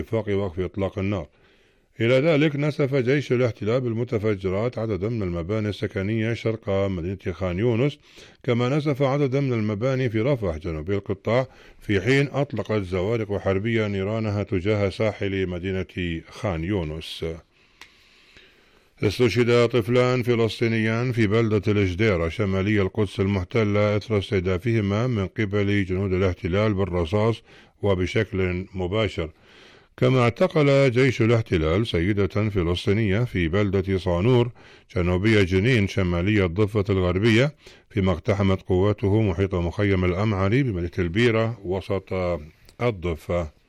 اتفاق وقف إطلاق النار. إلى ذلك نسف جيش الاحتلال بالمتفجرات عددا من المباني السكنية شرق مدينة خان يونس، كما نسف عددا من المباني في رفح جنوبي القطاع، في حين أطلقت زوارق حربية نيرانها تجاه ساحل مدينة خان يونس. استشهد طفلان فلسطينيان في بلدة الجديرة شمالي القدس المحتلة إثر استهدافهما من قبل جنود الاحتلال بالرصاص وبشكل مباشر. كما اعتقل جيش الاحتلال سيدة فلسطينية في بلدة صانور جنوبي جنين شمالي الضفة الغربية، فيما اقتحمت قواته محيط مخيم الأمعري بمدينة البيرة وسط الضفة.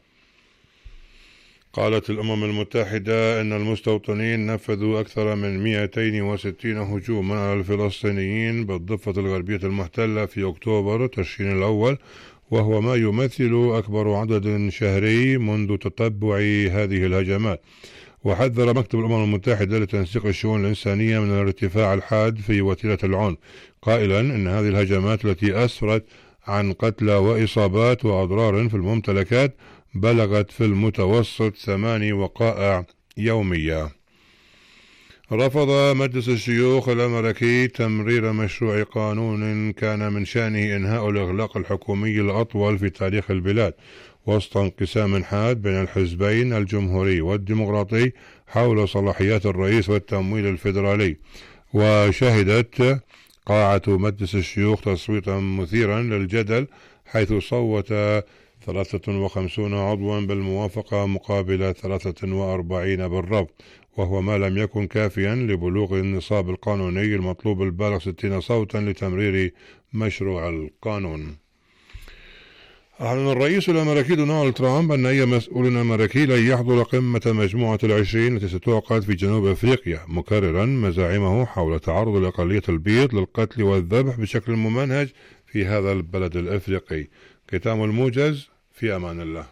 قالت الأمم المتحدة أن المستوطنين نفذوا أكثر من 260 هجوما على الفلسطينيين بالضفة الغربية المحتلة في أكتوبر تشرين الأول، وهو ما يمثل أكبر عدد شهري منذ تتبع هذه الهجمات. وحذر مكتب الأمم المتحدة لتنسيق الشؤون الإنسانية من الارتفاع الحاد في وتيرة العنف، قائلا أن هذه الهجمات التي أسفرت عن قتلى وإصابات وأضرار في الممتلكات بلغت في المتوسط 8 وقائع يومية. رفض مجلس الشيوخ الأمريكي تمرير مشروع قانون كان من شأنه إنهاء الإغلاق الحكومي الأطول في تاريخ البلاد، وسط انقسام حاد بين الحزبين الجمهوري والديمقراطي حول صلاحيات الرئيس والتمويل الفيدرالي. وشهدت قاعة مجلس الشيوخ تصويتا مثيرا للجدل، حيث صوت 53 عضوا بالموافقة مقابل 43 بالرفض، وهو ما لم يكن كافيا لبلوغ النصاب القانوني المطلوب البالغ 60 صوتا لتمرير مشروع القانون. أعلن الرئيس الأمريكي دونالد ترامب أن أي مسؤول أمريكي لن يحضر قمة مجموعة ال20 التي ستعقد في جنوب أفريقيا، مكررا مزاعمه حول تعرض الأقلية البيض للقتل والذبح بشكل ممنهج في هذا البلد الأفريقي. ختام الموجز، في أمان الله.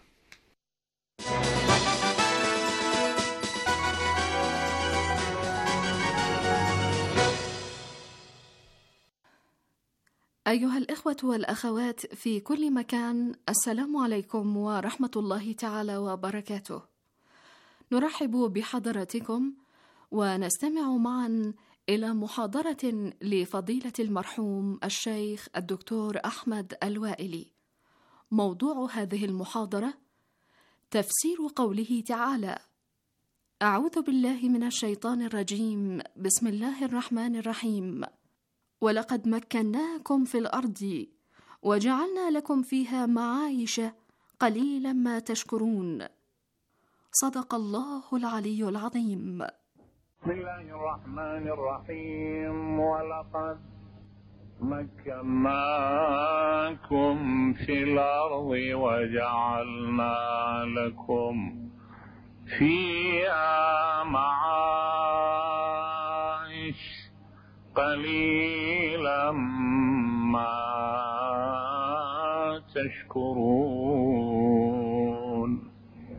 أيها الإخوة والأخوات في كل مكان، السلام عليكم ورحمة الله تعالى وبركاته. نرحب بحضراتكم ونستمع معا إلى محاضرة لفضيلة المرحوم الشيخ الدكتور أحمد الوائلي. موضوع هذه المحاضرة تفسير قوله تعالى: أعوذ بالله من الشيطان الرجيم، بسم الله الرحمن الرحيم. ولقد مكناكم في الأرض وجعلنا لكم فيها معايش قليلا ما تشكرون. صدق الله العلي العظيم. بسم الله الرحمن الرحيم. ولقد مكناكم في الأرض وجعلنا لكم فيها معايش قليلا ما تشكرون.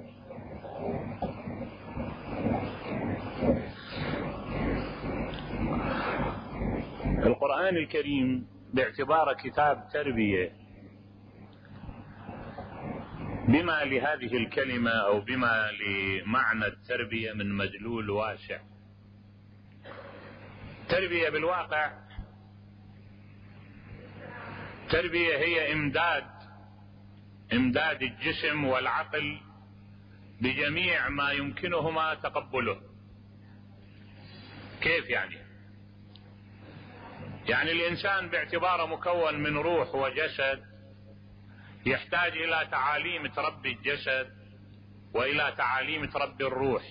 القرآن الكريم باعتباره كتاب تربية بما لهذه الكلمة أو بما لمعنى التربية من مدلول واسع. تربية بالواقع، تربية هي إمداد الجسم والعقل بجميع ما يمكنهما تقبله. كيف يعني الإنسان باعتباره مكون من روح وجسد يحتاج إلى تعاليم تربي الجسد وإلى تعاليم تربي الروح.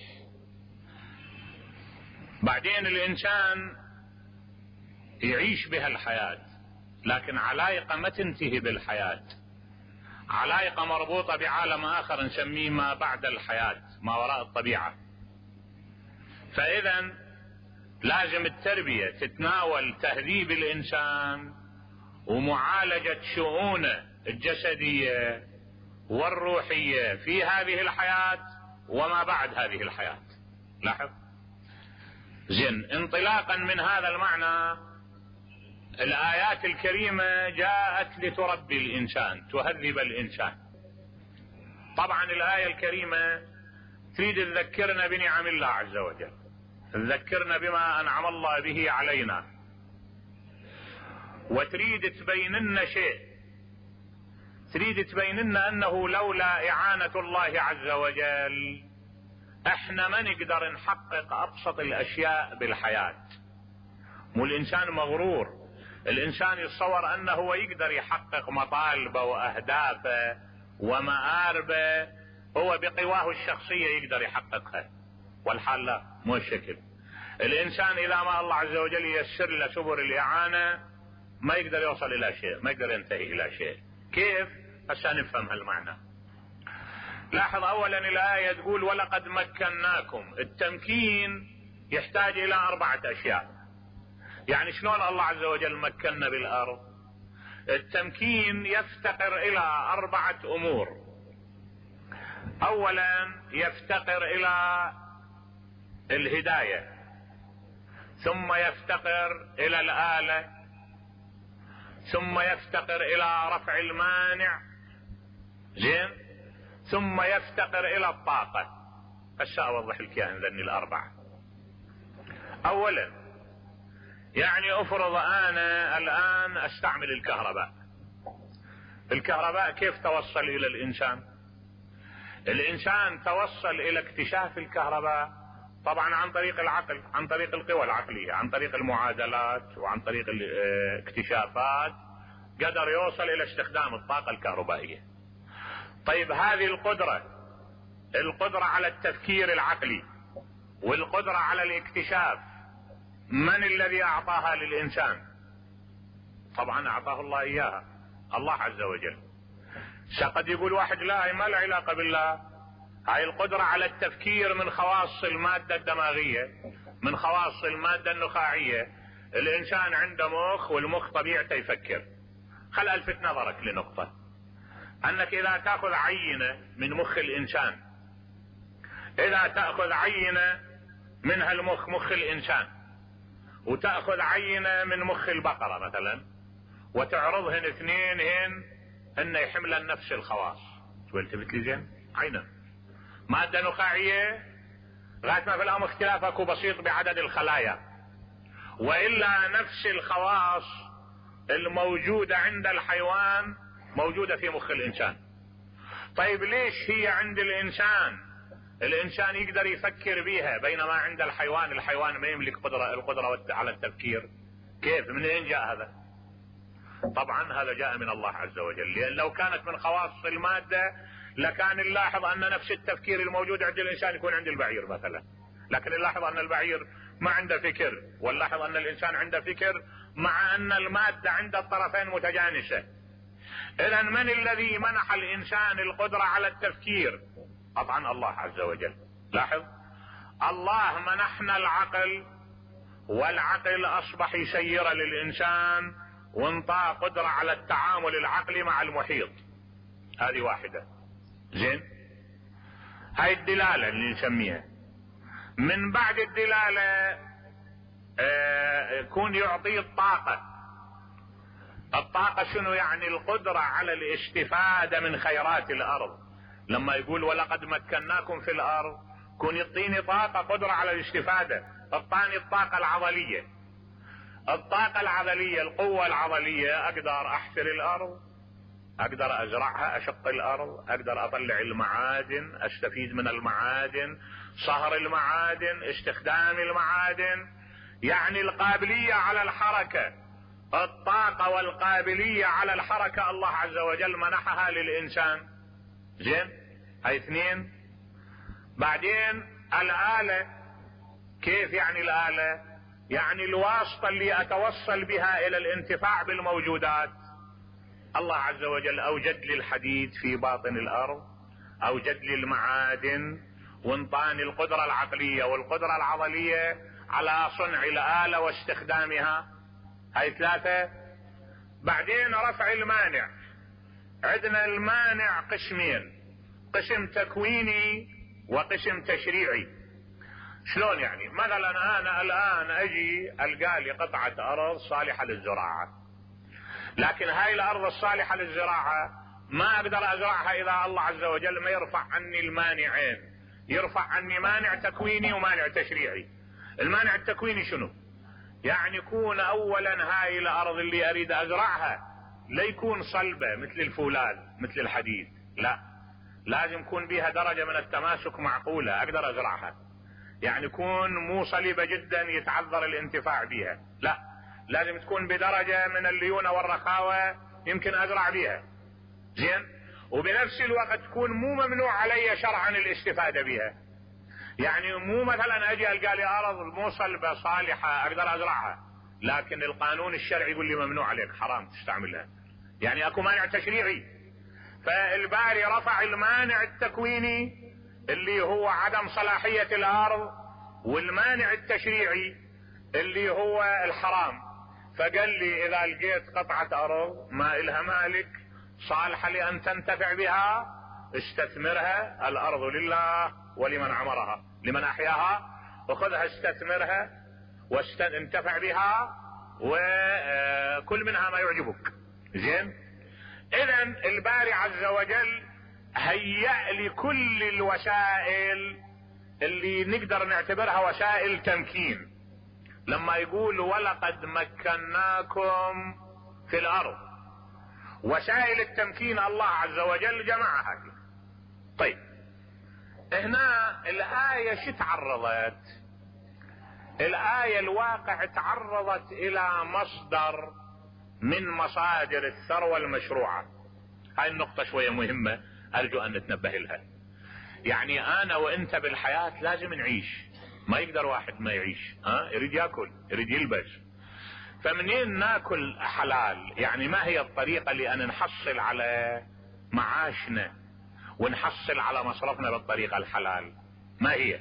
بعدين الإنسان يعيش بها الحياة، لكن علائق ما تنتهي بالحياة، علائق مربوطة بعالم آخر نسميه ما بعد الحياة، ما وراء الطبيعة. فإذا لازم التربية تتناول تهذيب الإنسان ومعالجة شؤونه الجسدية والروحية في هذه الحياة وما بعد هذه الحياة. لاحظ زين. انطلاقا من هذا المعنى الآيات الكريمة جاءت لتربي الإنسان، تهذب الإنسان. طبعا الآية الكريمة تريد تذكرنا بنعم الله عز وجل، تذكرنا بما أنعم الله به علينا، وتريد تبين لنا شيء، تريد تبين لنا أنه لولا إعانة الله عز وجل احنا ما نقدر نحقق أبسط الأشياء بالحياة. مو الإنسان مغرور، الإنسان يتصور أنه هو يقدر يحقق مطالبه وأهدافه ومآربه هو بقواه الشخصية يقدر يحققها، والحال لا، مو الشكل. الإنسان إذا ما الله عز وجل ييسر له سبل الإعانة ما يقدر يوصل إلى شيء، ما يقدر ينتهي إلى شيء. كيف؟ هسه نفهم هالمعنى. لاحظ أولا الآية تقول ولقد مكناكم. التمكين يحتاج إلى 4 أشياء. يعني شلون الله عز وجل مكننا بالأرض؟ التمكين يفتقر إلى 4 أمور. أولا يفتقر إلى الهداية، ثم يفتقر إلى الآلة، ثم يفتقر إلى رفع المانع، زين، ثم يفتقر إلى الطاقة. هسه أوضح لك إياها ذني ال4. أولا يعني افرض أنا الآن أستعمل الكهرباء. الكهرباء كيف توصل إلى الإنسان؟ الإنسان توصل إلى اكتشاف الكهرباء طبعا عن طريق العقل، عن طريق القوى العقلية، عن طريق المعادلات وعن طريق الاكتشافات قدر يوصل إلى استخدام الطاقة الكهربائية. طيب هذه القدرة على التفكير العقلي والقدرة على الاكتشاف من الذي أعطاها للإنسان؟ طبعا أعطاه الله إياها، الله عز وجل. قد يقول واحد لا، هي ما لها علاقة بالله، هاي القدرة على التفكير من خواص المادة الدماغية، من خواص المادة النخاعية. الإنسان عنده مخ، والمخ طبيعته يفكر. خل ألفت نظرك لنقطة، أنك إذا تأخذ عينة من مخ الإنسان، إذا تأخذ عينة من هالمخ، مخ الإنسان، وتأخذ عينة من مخ البقرة مثلا، وتعرضهن اثنين هن يحملن نفس الخواص، والتفت لي زين، عينة مادة نخاعية، غاية ما في الأمر اختلاف اكو بسيط بعدد الخلايا، وإلا نفس الخواص الموجودة عند الحيوان موجودة في مخ الإنسان. طيب ليش هي عند الإنسان يقدر يفكر بيها، بينما عند الحيوان ما يملك القدرة على التفكير؟ كيف؟ من أين جاء هذا؟ طبعا هذا جاء من الله عز وجل، لأن لو كانت من خواص المادة لكان نلاحظ أن نفس التفكير الموجود عند الإنسان يكون عند البعير مثلا، لكن نلاحظ أن البعير ما عنده فكر، ونلاحظ أن الإنسان عنده فكر، مع أن المادة عند الطرفين متجانسة. إذن من الذي منح الإنسان القدرة على التفكير؟ طبعا الله عز وجل. لاحظ، الله منحنا العقل، والعقل أصبح يسير للإنسان وانطى قدرة على التعامل العقلي مع المحيط. هذه واحدة، زين. هاي الدلالة اللي نسميها. من بعد الدلالة يكون يعطيه الطاقة. الطاقة شنو يعني؟ القدرة على الاستفادة من خيرات الأرض. لما يقول ولقد مكناكم في الأرض، كون يعطيني طاقة، قدرة على الاستفادة. اعطاني الطاقة العضلية. الطاقة العضلية، القوة العضلية، أقدر أحفر الأرض، أقدر أزرعها، أشق الأرض، أقدر أطلع المعادن، أستفيد من المعادن، صهر المعادن، استخدام المعادن، يعني القابلية على الحركة. الطاقة والقابلية على الحركة الله عز وجل منحها للإنسان، زين. هاي اثنين. بعدين الآلة. كيف يعني الآلة؟ يعني الواسطة اللي أتوصل بها إلى الانتفاع بالموجودات. الله عز وجل أوجد لي الحديد في باطن الأرض، أوجد لي المعادن، وانطاني القدرة العقلية والقدرة العضلية على صنع الآلة واستخدامها. هاي ثلاثة. بعدين رفع المانع. عندنا المانع قسمين، قسم تكويني وقسم تشريعي. شلون يعني؟ مثلا أنا الآن أجي ألقى لي قطعة أرض صالحة للزراعة، لكن هاي الأرض الصالحة للزراعة ما أقدر أزرعها إذا الله عز وجل ما يرفع عني المانعين. يرفع عني مانع تكويني ومانع تشريعي. المانع التكويني شنو؟ يعني يكون اولا هاي الارض اللي اريد ازرعها لا يكون صلبة مثل الفولاذ مثل الحديد، لا، لازم يكون بها درجة من التماسك معقولة اقدر ازرعها. يعني يكون مو صلبة جدا يتعذر الانتفاع بها، لا، لازم تكون بدرجة من الليونة والرخاوة يمكن ازرع بها. زين؟ وبنفس الوقت تكون مو ممنوع علي شرعا الاستفادة بها. يعني مو مثلا اجي القى لي ارض مو صلبة صالحة اقدر ازرعها، لكن القانون الشرعي يقول لي ممنوع عليك، حرام تستعملها. يعني اكو مانع تشريعي. فالباري رفع المانع التكويني اللي هو عدم صلاحية الارض، والمانع التشريعي اللي هو الحرام. فقال لي اذا لقيت قطعة ارض ما الها مالك صالحة لان تنتفع بها استثمرها، الارض لله ولمن عمرها، لمن احياها وخذها استثمرها وانتفع بها وكل منها ما يعجبك. زين؟ اذا الباري عز وجل هيأ لي كل الوسائل اللي نقدر نعتبرها وسائل تمكين. لما يقول ولقد مكناكم في الارض، وسائل التمكين الله عز وجل جمعها. طيب هنا الآية شو تعرضت؟ الآية الواقع تعرضت الى مصدر من مصادر الثروة المشروعة. هاي النقطة شوية مهمة ارجو ان نتنبه لها. يعني انا وانت بالحياة لازم نعيش، ما يقدر واحد ما يعيش، يريد ياكل يريد يلبس. فمنين ناكل حلال؟ يعني ما هي الطريقة لان نحصل على معاشنا ونحصل على مصرفنا بالطريقة الحلال؟ ما هي؟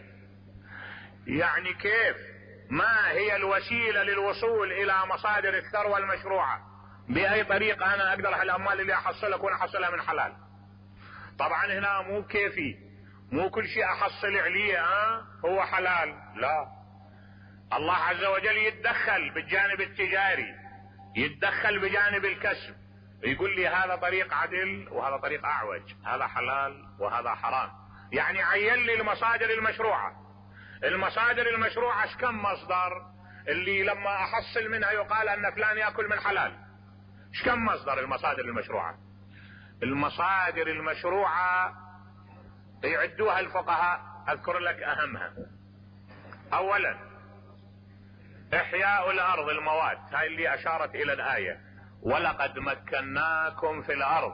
يعني كيف؟ ما هي الوسيلة للوصول الى مصادر الثروة المشروعة؟ باي طريقة انا اقدر هالاموال اللي احصلها اكون احصلها من حلال؟ طبعا هنا مو كيفي، مو كل شيء احصل عليه هو حلال، لا. الله عز وجل يتدخل بالجانب التجاري، يتدخل بجانب الكسب، يقول لي هذا طريق عدل وهذا طريق اعوج، هذا حلال وهذا حرام. يعني عين لي المصادر المشروعة. المصادر المشروعة ايش كم مصدر اللي لما احصل منها يقال ان فلان ياكل من حلال؟ ايش كم مصدر المصادر المشروعة؟ المصادر المشروعة يعدوها الفقهاء، اذكر لك اهمها. اولا احياء الارض، المواد، هاي اللي اشارت الى الاية ولقد مكناكم في الارض.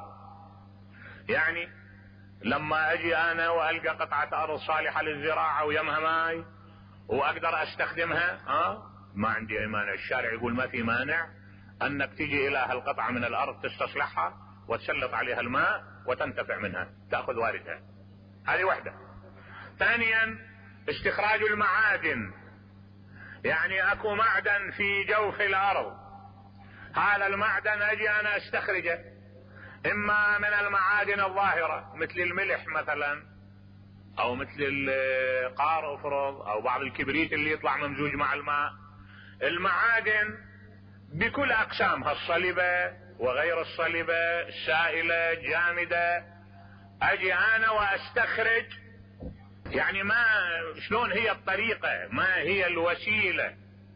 يعني لما اجي انا والقى قطعة ارض صالحة للزراعة ويمها ماي واقدر استخدمها، ما عندي اي مانع. الشارع يقول ما في مانع انك تجي الى هالقطعة من الارض تستصلحها وتسلط عليها الماء وتنتفع منها، تأخذ واردها. هذه واحدة. ثانيا استخراج المعادن. يعني اكو معدن في جوف الارض، هذا المعدن اجي انا استخرجه اما من المعادن الظاهرة مثل الملح مثلا، او مثل القار افرض، او بعض الكبريت اللي يطلع ممزوج مع الماء. المعادن بكل اقسامها، الصلبة وغير الصلبة، السائلة، جامدة، اجي انا واستخرج. يعني ما شلون هي الطريقة، ما هي الوسيلة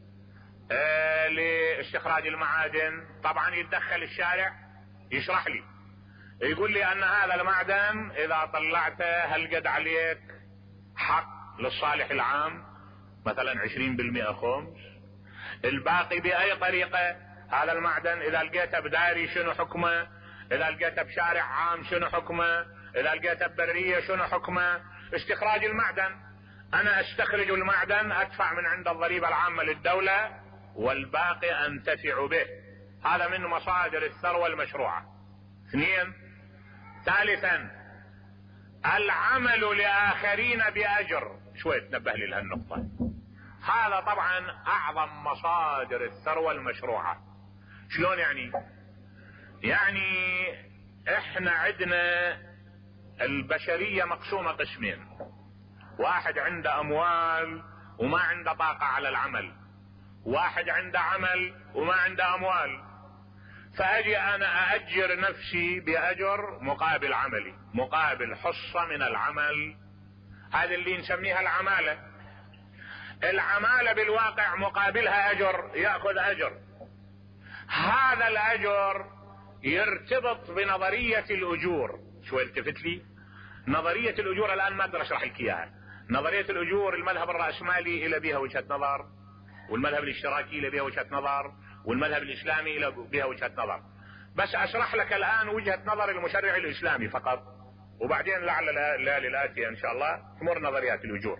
لاستخراج المعادن؟ طبعا يتدخل الشارع يشرح لي، يقول لي ان هذا المعدن اذا طلعته هل قد عليك حق للصالح العام مثلا 20% خمس، الباقي باي طريقة. هذا المعدن اذا لقيته بداري شنو حكمه، اذا لقيته بشارع عام شنو حكمه، اذا لقيته ببرية شنو حكمه. استخراج المعدن، انا استخرج المعدن ادفع من عند الضريبة العامة للدولة والباقي انتفع به. هذا من مصادر الثروة المشروعة. اثنين، ثالثا العمل لاخرين باجر. شوي تنبه لي لهالنقطة. هذا طبعا اعظم مصادر الثروة المشروعة. شلون يعني؟ يعني احنا عندنا البشرية مقسومة قسمين، واحد عنده اموال وما عنده طاقة على العمل، واحد عنده عمل وما عنده اموال. فاجي انا ااجر نفسي باجر مقابل عملي، مقابل حصة من العمل هذه اللي نسميها العمالة. العمالة بالواقع مقابلها أجر، يأخذ أجر. هذا الأجر يرتبط بنظرية الأجور. شو التفت لي؟ نظرية الأجور الآن ما أقدر أشرح لك إياها. نظرية الأجور المذهب الرأسمالي إلى بها وجهة نظر، والمذهب الاشتراكي إلى بها وجهة نظر، والمذهب الإسلامي إلى بها وجهة نظر. بس أشرح لك الآن وجهة نظر المشرع الإسلامي فقط، وبعدين لعل الليالي الآتية إن شاء الله تمر نظريات الأجور.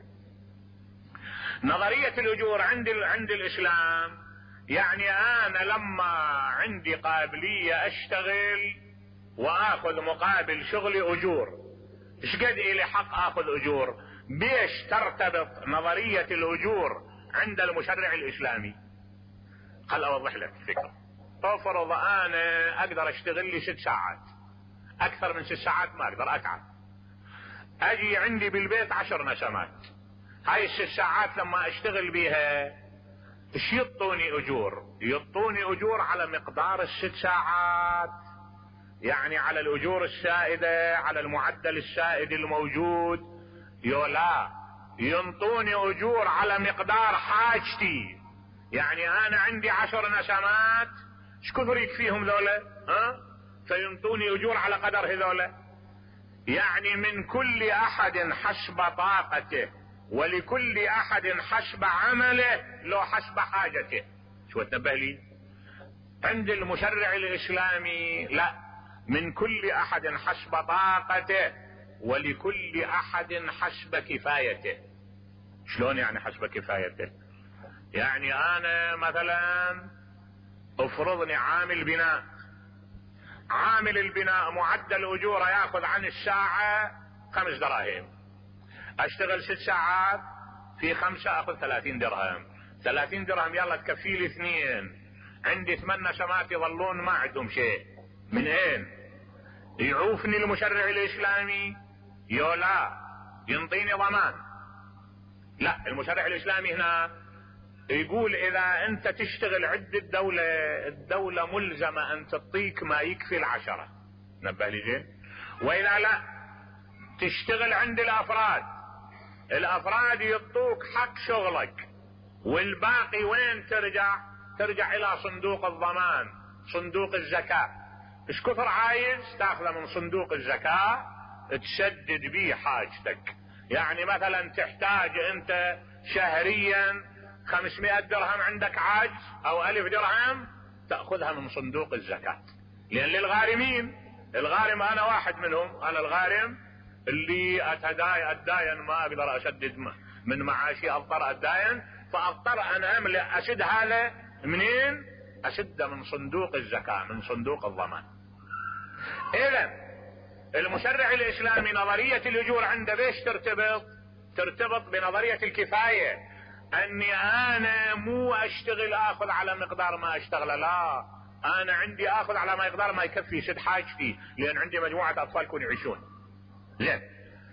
نظرية الأجور عند الإسلام يعني أنا لما عندي قابلية أشتغل وآخذ مقابل شغلي أجور، إيش قد إلي حق آخذ أجور؟ بيش ترتبط نظرية الأجور عند المشرع الإسلامي؟ خل أوضح لك الفكرة. افرض أنا أقدر أشتغل لي 6 ساعات، أكثر من 6 ساعات ما أقدر أتعب. أجي عندي بالبيت 10 نسمات، هاي ال6 ساعات لما أشتغل بيها إيش يعطوني أجور؟ يعطوني أجور على مقدار ال6 ساعات، يعني على الأجور السائدة، على المعدل السائد الموجود. لا، ينطوني أجور على مقدار حاجتي. يعني أنا عندي 10 نسمات، ايش كثر يكفيهم ذولا؟ فينطوني أجور على قدر هذولا. يعني من كل أحد حسب طاقته، ولكل أحد حسب عمله، لو حسب حاجته. شو تنبه لي؟ عند المشرع الإسلامي لا، من كل أحد حسب طاقته، ولكل أحد حسب كفايته. شلون يعني حسب كفايته؟ يعني أنا مثلا افرضني عامل بناء، عامل البناء معدل أجوره ياخذ عن الساعة 5 دراهم، اشتغل 6 ساعات في 5 اخذ 30 درهم. 30 درهم يلا تكفي لي 2، عندي 8 نسمات يظلون ما عندهم شيء. من اين يعوفني المشرع الإسلامي؟ لا، ينطيني ضمان. لا، المشرع الإسلامي هنا يقول اذا انت تشتغل عند الدولة ملزمة ان تعطيك ما يكفي 10. نبه لي زين. واذا لا، تشتغل عند الافراد يعطوك حق شغلك، والباقي وين ترجع الى صندوق الضمان، صندوق الزكاة. ايش كثر عايز تاخذه من صندوق الزكاة تسدد بيه حاجتك. يعني مثلا تحتاج انت شهريا 500 درهم، عندك عجز، او 1000 درهم، تأخذها من صندوق الزكاة. لان للغارمين، الغارم انا واحد منهم، انا الغارم اللي اتداين ما اقدر اسدد من معاشي، اضطر اتداين، فاضطر انا املأ اسد هذا منين؟ اسد من صندوق الزكاة، من صندوق الضمان. اذا المشرع الاسلامي نظرية الاجور عنده بيش ترتبط بنظرية الكفاية. اني انا مو اشتغل اخذ على مقدار ما اشتغل، لا، انا عندي اخذ على مقدار ما يكفي سد حاجتي، لان عندي مجموعة اطفال يكونوا يعيشون. زين،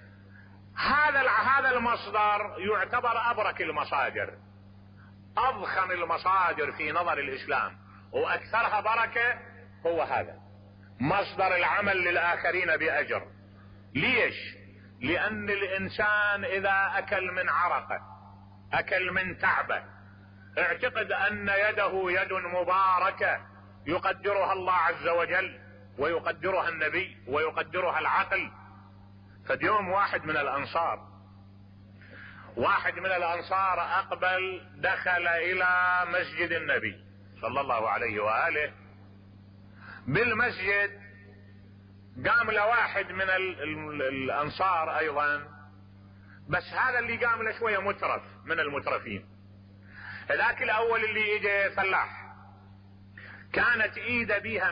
هذا المصدر يعتبر ابرك المصادر، اضخم المصادر في نظر الاسلام، واكثرها بركة هو هذا مصدر العمل للاخرين باجر. ليش؟ لان الانسان اذا اكل من عرقه، اكل من تعبه، اعتقد ان يده يد مباركة يقدرها الله عز وجل، ويقدرها النبي، ويقدرها العقل. فاليوم واحد من الانصار اقبل، دخل الى مسجد النبي صلى الله عليه وآله. بالمسجد قام له واحد من الانصار ايضا، بس هذا اللي قام له شوية مترف من المترفين. هذاك الاول اللي اجى فلاح، كانت ايده بيها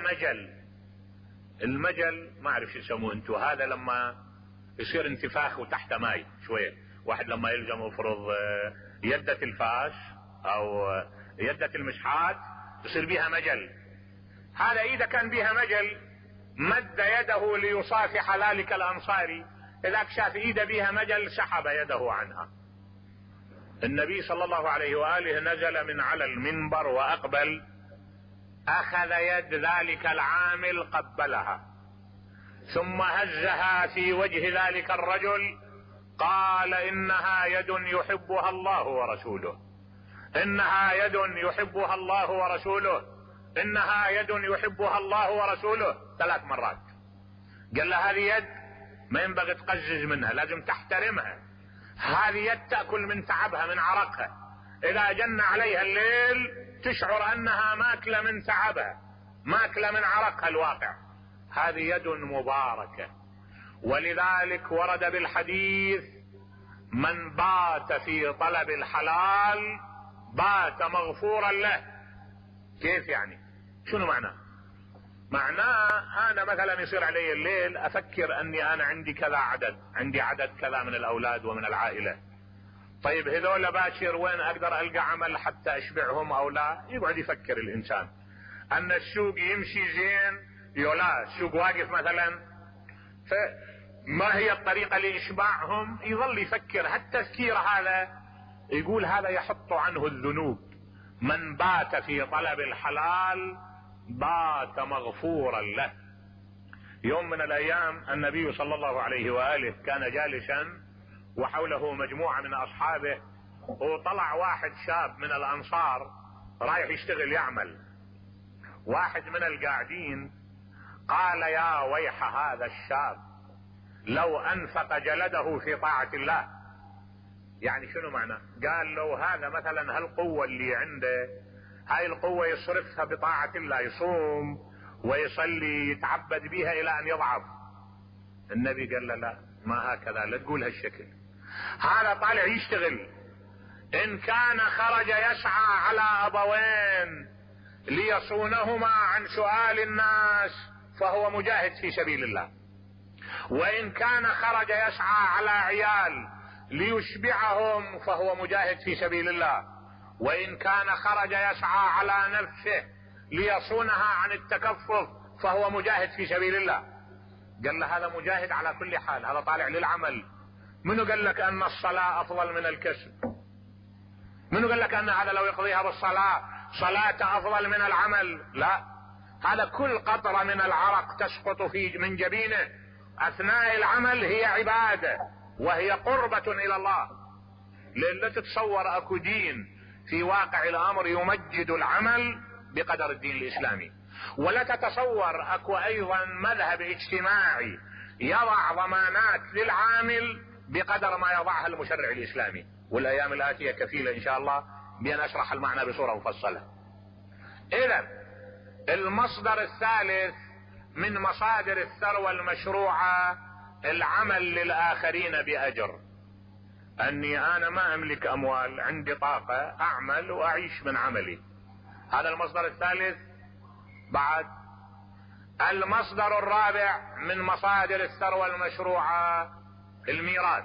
المجل ما اعرف شو يسموه انتو، هذا لما يصير انتفاخ وتحت ماي شوية، واحد لما يلزم يفرض يدة الفاس او يدة المشحات يصير بيها مجل. هذا ايده كان بيها مجل، مد يده ليصافح ذلك الانصاري، إذاك شاف ايده بيها مجل سحب يده عنها. النبي صلى الله عليه وآله نزل من على المنبر وأقبل، أخذ يد ذلك العامل قبلها، ثم هزها في وجه ذلك الرجل قال إنها يد يحبها الله ورسوله، إنها يد يحبها الله ورسوله، إنها يد يحبها الله ورسوله 3 مرات. قال له هذه يد ما ينبغي تقزز منها، لازم تحترمها. هذه يد تأكل من تعبها من عرقها، إذا جن عليها الليل تشعر أنها ماكلة من تعبها، ماكلة من عرقها الواقع. هذه يد مباركة. ولذلك ورد بالحديث من بات في طلب الحلال بات مغفورا له. كيف يعني؟ شنو معناه؟ معناه انا مثلا يصير علي الليل افكر اني انا عندي كذا عدد، عندي عدد كذا من الاولاد ومن العائلة. طيب هذول باكر وين اقدر القى عمل حتى اشبعهم او لا؟ يقعد يفكر الانسان ان السوق يمشي زين يولا السوق واقف مثلا، فما هي الطريقة لاشباعهم؟ يظل يفكر. هالتفكير هذا يقول هذا يحط عنه الذنوب. من بات في طلب الحلال بات مغفورا له. يوم من الايام النبي صلى الله عليه وآله كان جالسا وحوله مجموعة من اصحابه، وطلع واحد شاب من الانصار رايح يشتغل يعمل. واحد من القاعدين قال يا ويح هذا الشاب لو انفق جلده في طاعة الله. يعني شنو معنى؟ قال لو هذا مثلا هالقوة اللي عنده، هاي القوة يصرفها بطاعة الله، يصوم ويصلي يتعبد بها الى ان يضعف. النبي قال له لا، ما هكذا، لا تقول هالشكل. هذا طالع يشتغل، ان كان خرج يسعى على ابوين ليصونهما عن سؤال الناس فهو مجاهد في سبيل الله، وان كان خرج يسعى على عيال ليشبعهم فهو مجاهد في سبيل الله، وان كان خرج يسعى على نفسه ليصونها عن التكفف فهو مجاهد في سبيل الله. قال له هذا مجاهد على كل حال، هذا طالع للعمل. منو قال لك ان الصلاة افضل من الكسب؟ منو قال لك ان هذا لو يقضيها بالصلاة صلاة افضل من العمل؟ لا، هذا كل قطرة من العرق تسقط من جبينه اثناء العمل هي عبادة وهي قربة الى الله. لان لا تتصور اكو دين في واقع الامر يمجد العمل بقدر الدين الاسلامي، ولا تتصور اكو ايضا مذهب اجتماعي يضع ضمانات للعامل بقدر ما يضعها المشرع الاسلامي. والايام الاتية كفيلة ان شاء الله بان اشرح المعنى بصورة مفصلة. اذا المصدر الثالث من مصادر الثروة المشروعة العمل للآخرين بأجر. أني أنا ما أملك أموال، عندي طاقة أعمل وأعيش من عملي، هذا المصدر الثالث. بعد المصدر الرابع من مصادر الثروة المشروعة الميراث.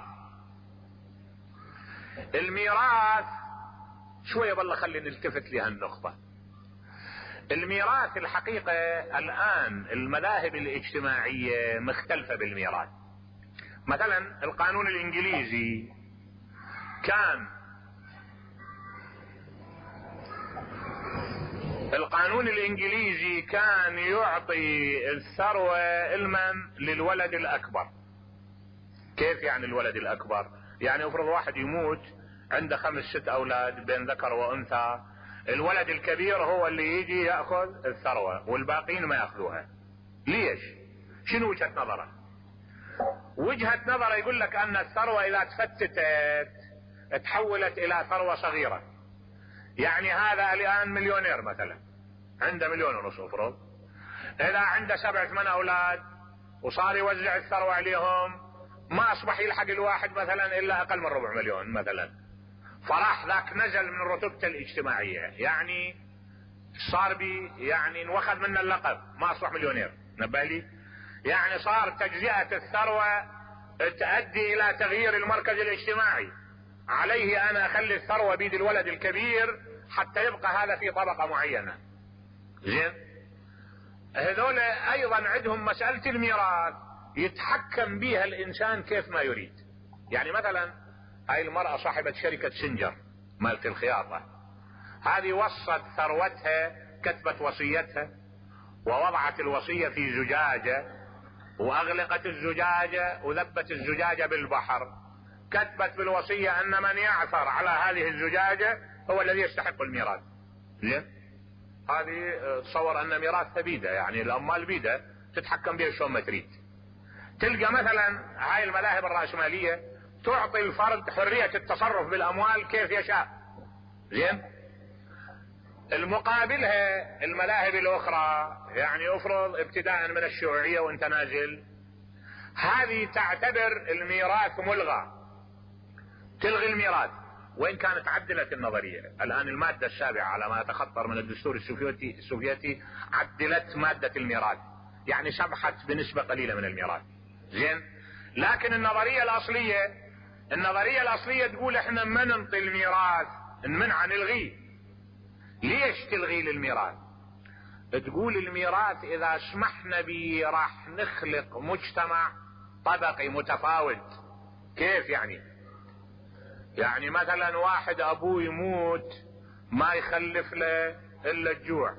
الميراث شوية والله خلي نلتفت لهالنقطة. الميراث الحقيقة الآن المذاهب الاجتماعية مختلفة بالميراث. مثلا القانون الانجليزي كان يعطي الثروة علما للولد الأكبر. كيف يعني الولد الأكبر؟ يعني افرض واحد يموت عنده 5-6 أولاد بين ذكر وأنثى، الولد الكبير هو اللي يجي يأخذ الثروة والباقين ما يأخذوها. ليش؟ شنو وجهة نظره؟ وجهة نظره يقول لك أن الثروة إذا تفتتت تحولت إلى ثروة صغيرة. يعني هذا الآن مليونير مثلا عنده 1.5 مليون افرض، إذا عنده 7-8 أولاد وصار يوزع الثروة عليهم ما أصبح يلحق الواحد مثلا إلا أقل من 250 مليون مثلا، فراح ذاك نزل من رتبته الاجتماعية، يعني صار يعني انوخذ منه اللقب، ما أصبح مليونير. نبالي يعني صار تجزئة الثروة تؤدي إلى تغيير المركز الاجتماعي. عليه أنا أخلي الثروة بيد الولد الكبير حتى يبقى هذا في طبقة معينة. زين، هذول أيضا عندهم مسألة الميراث يتحكم بها الإنسان كيف ما يريد. يعني مثلا هاي المرأة صاحبة شركة سنجر مالت الخياطة، هذه وصت ثروتها، كتبت وصيتها ووضعت الوصية في زجاجة وأغلقت الزجاجة وذبت الزجاجة بالبحر. كتبت بالوصية ان من يعثر على هذه الزجاجة هو الذي يستحق الميراث. زين، هذه تصور ان ميراثها بيده، يعني الاموال بيده تتحكم بها شلون ما تريد. تلقى مثلا هاي المذاهب الرأسمالية تعطي الفرد حرية التصرف بالاموال كيف يشاء. زين، المقابلها المذاهب الاخرى، يعني افرض ابتداء من الشيوعية وانت نازل، هذه تعتبر الميراث ملغى، تلغي الميراث، وإن كانت عدلت النظرية. الآن المادة السابعة على ما يتخطر من الدستور السوفيتي عدلت مادة الميراث، يعني سمحت بنسبة قليلة من الميراث. زين، لكن النظرية الأصلية تقول احنا ما ننطي الميراث، نمنع، نلغيه. ليش تلغي للميراث؟ تقول الميراث إذا سمحنا به راح نخلق مجتمع طبقي متفاوت. كيف يعني مثلا واحد ابوه يموت ما يخلف له الا الجوع،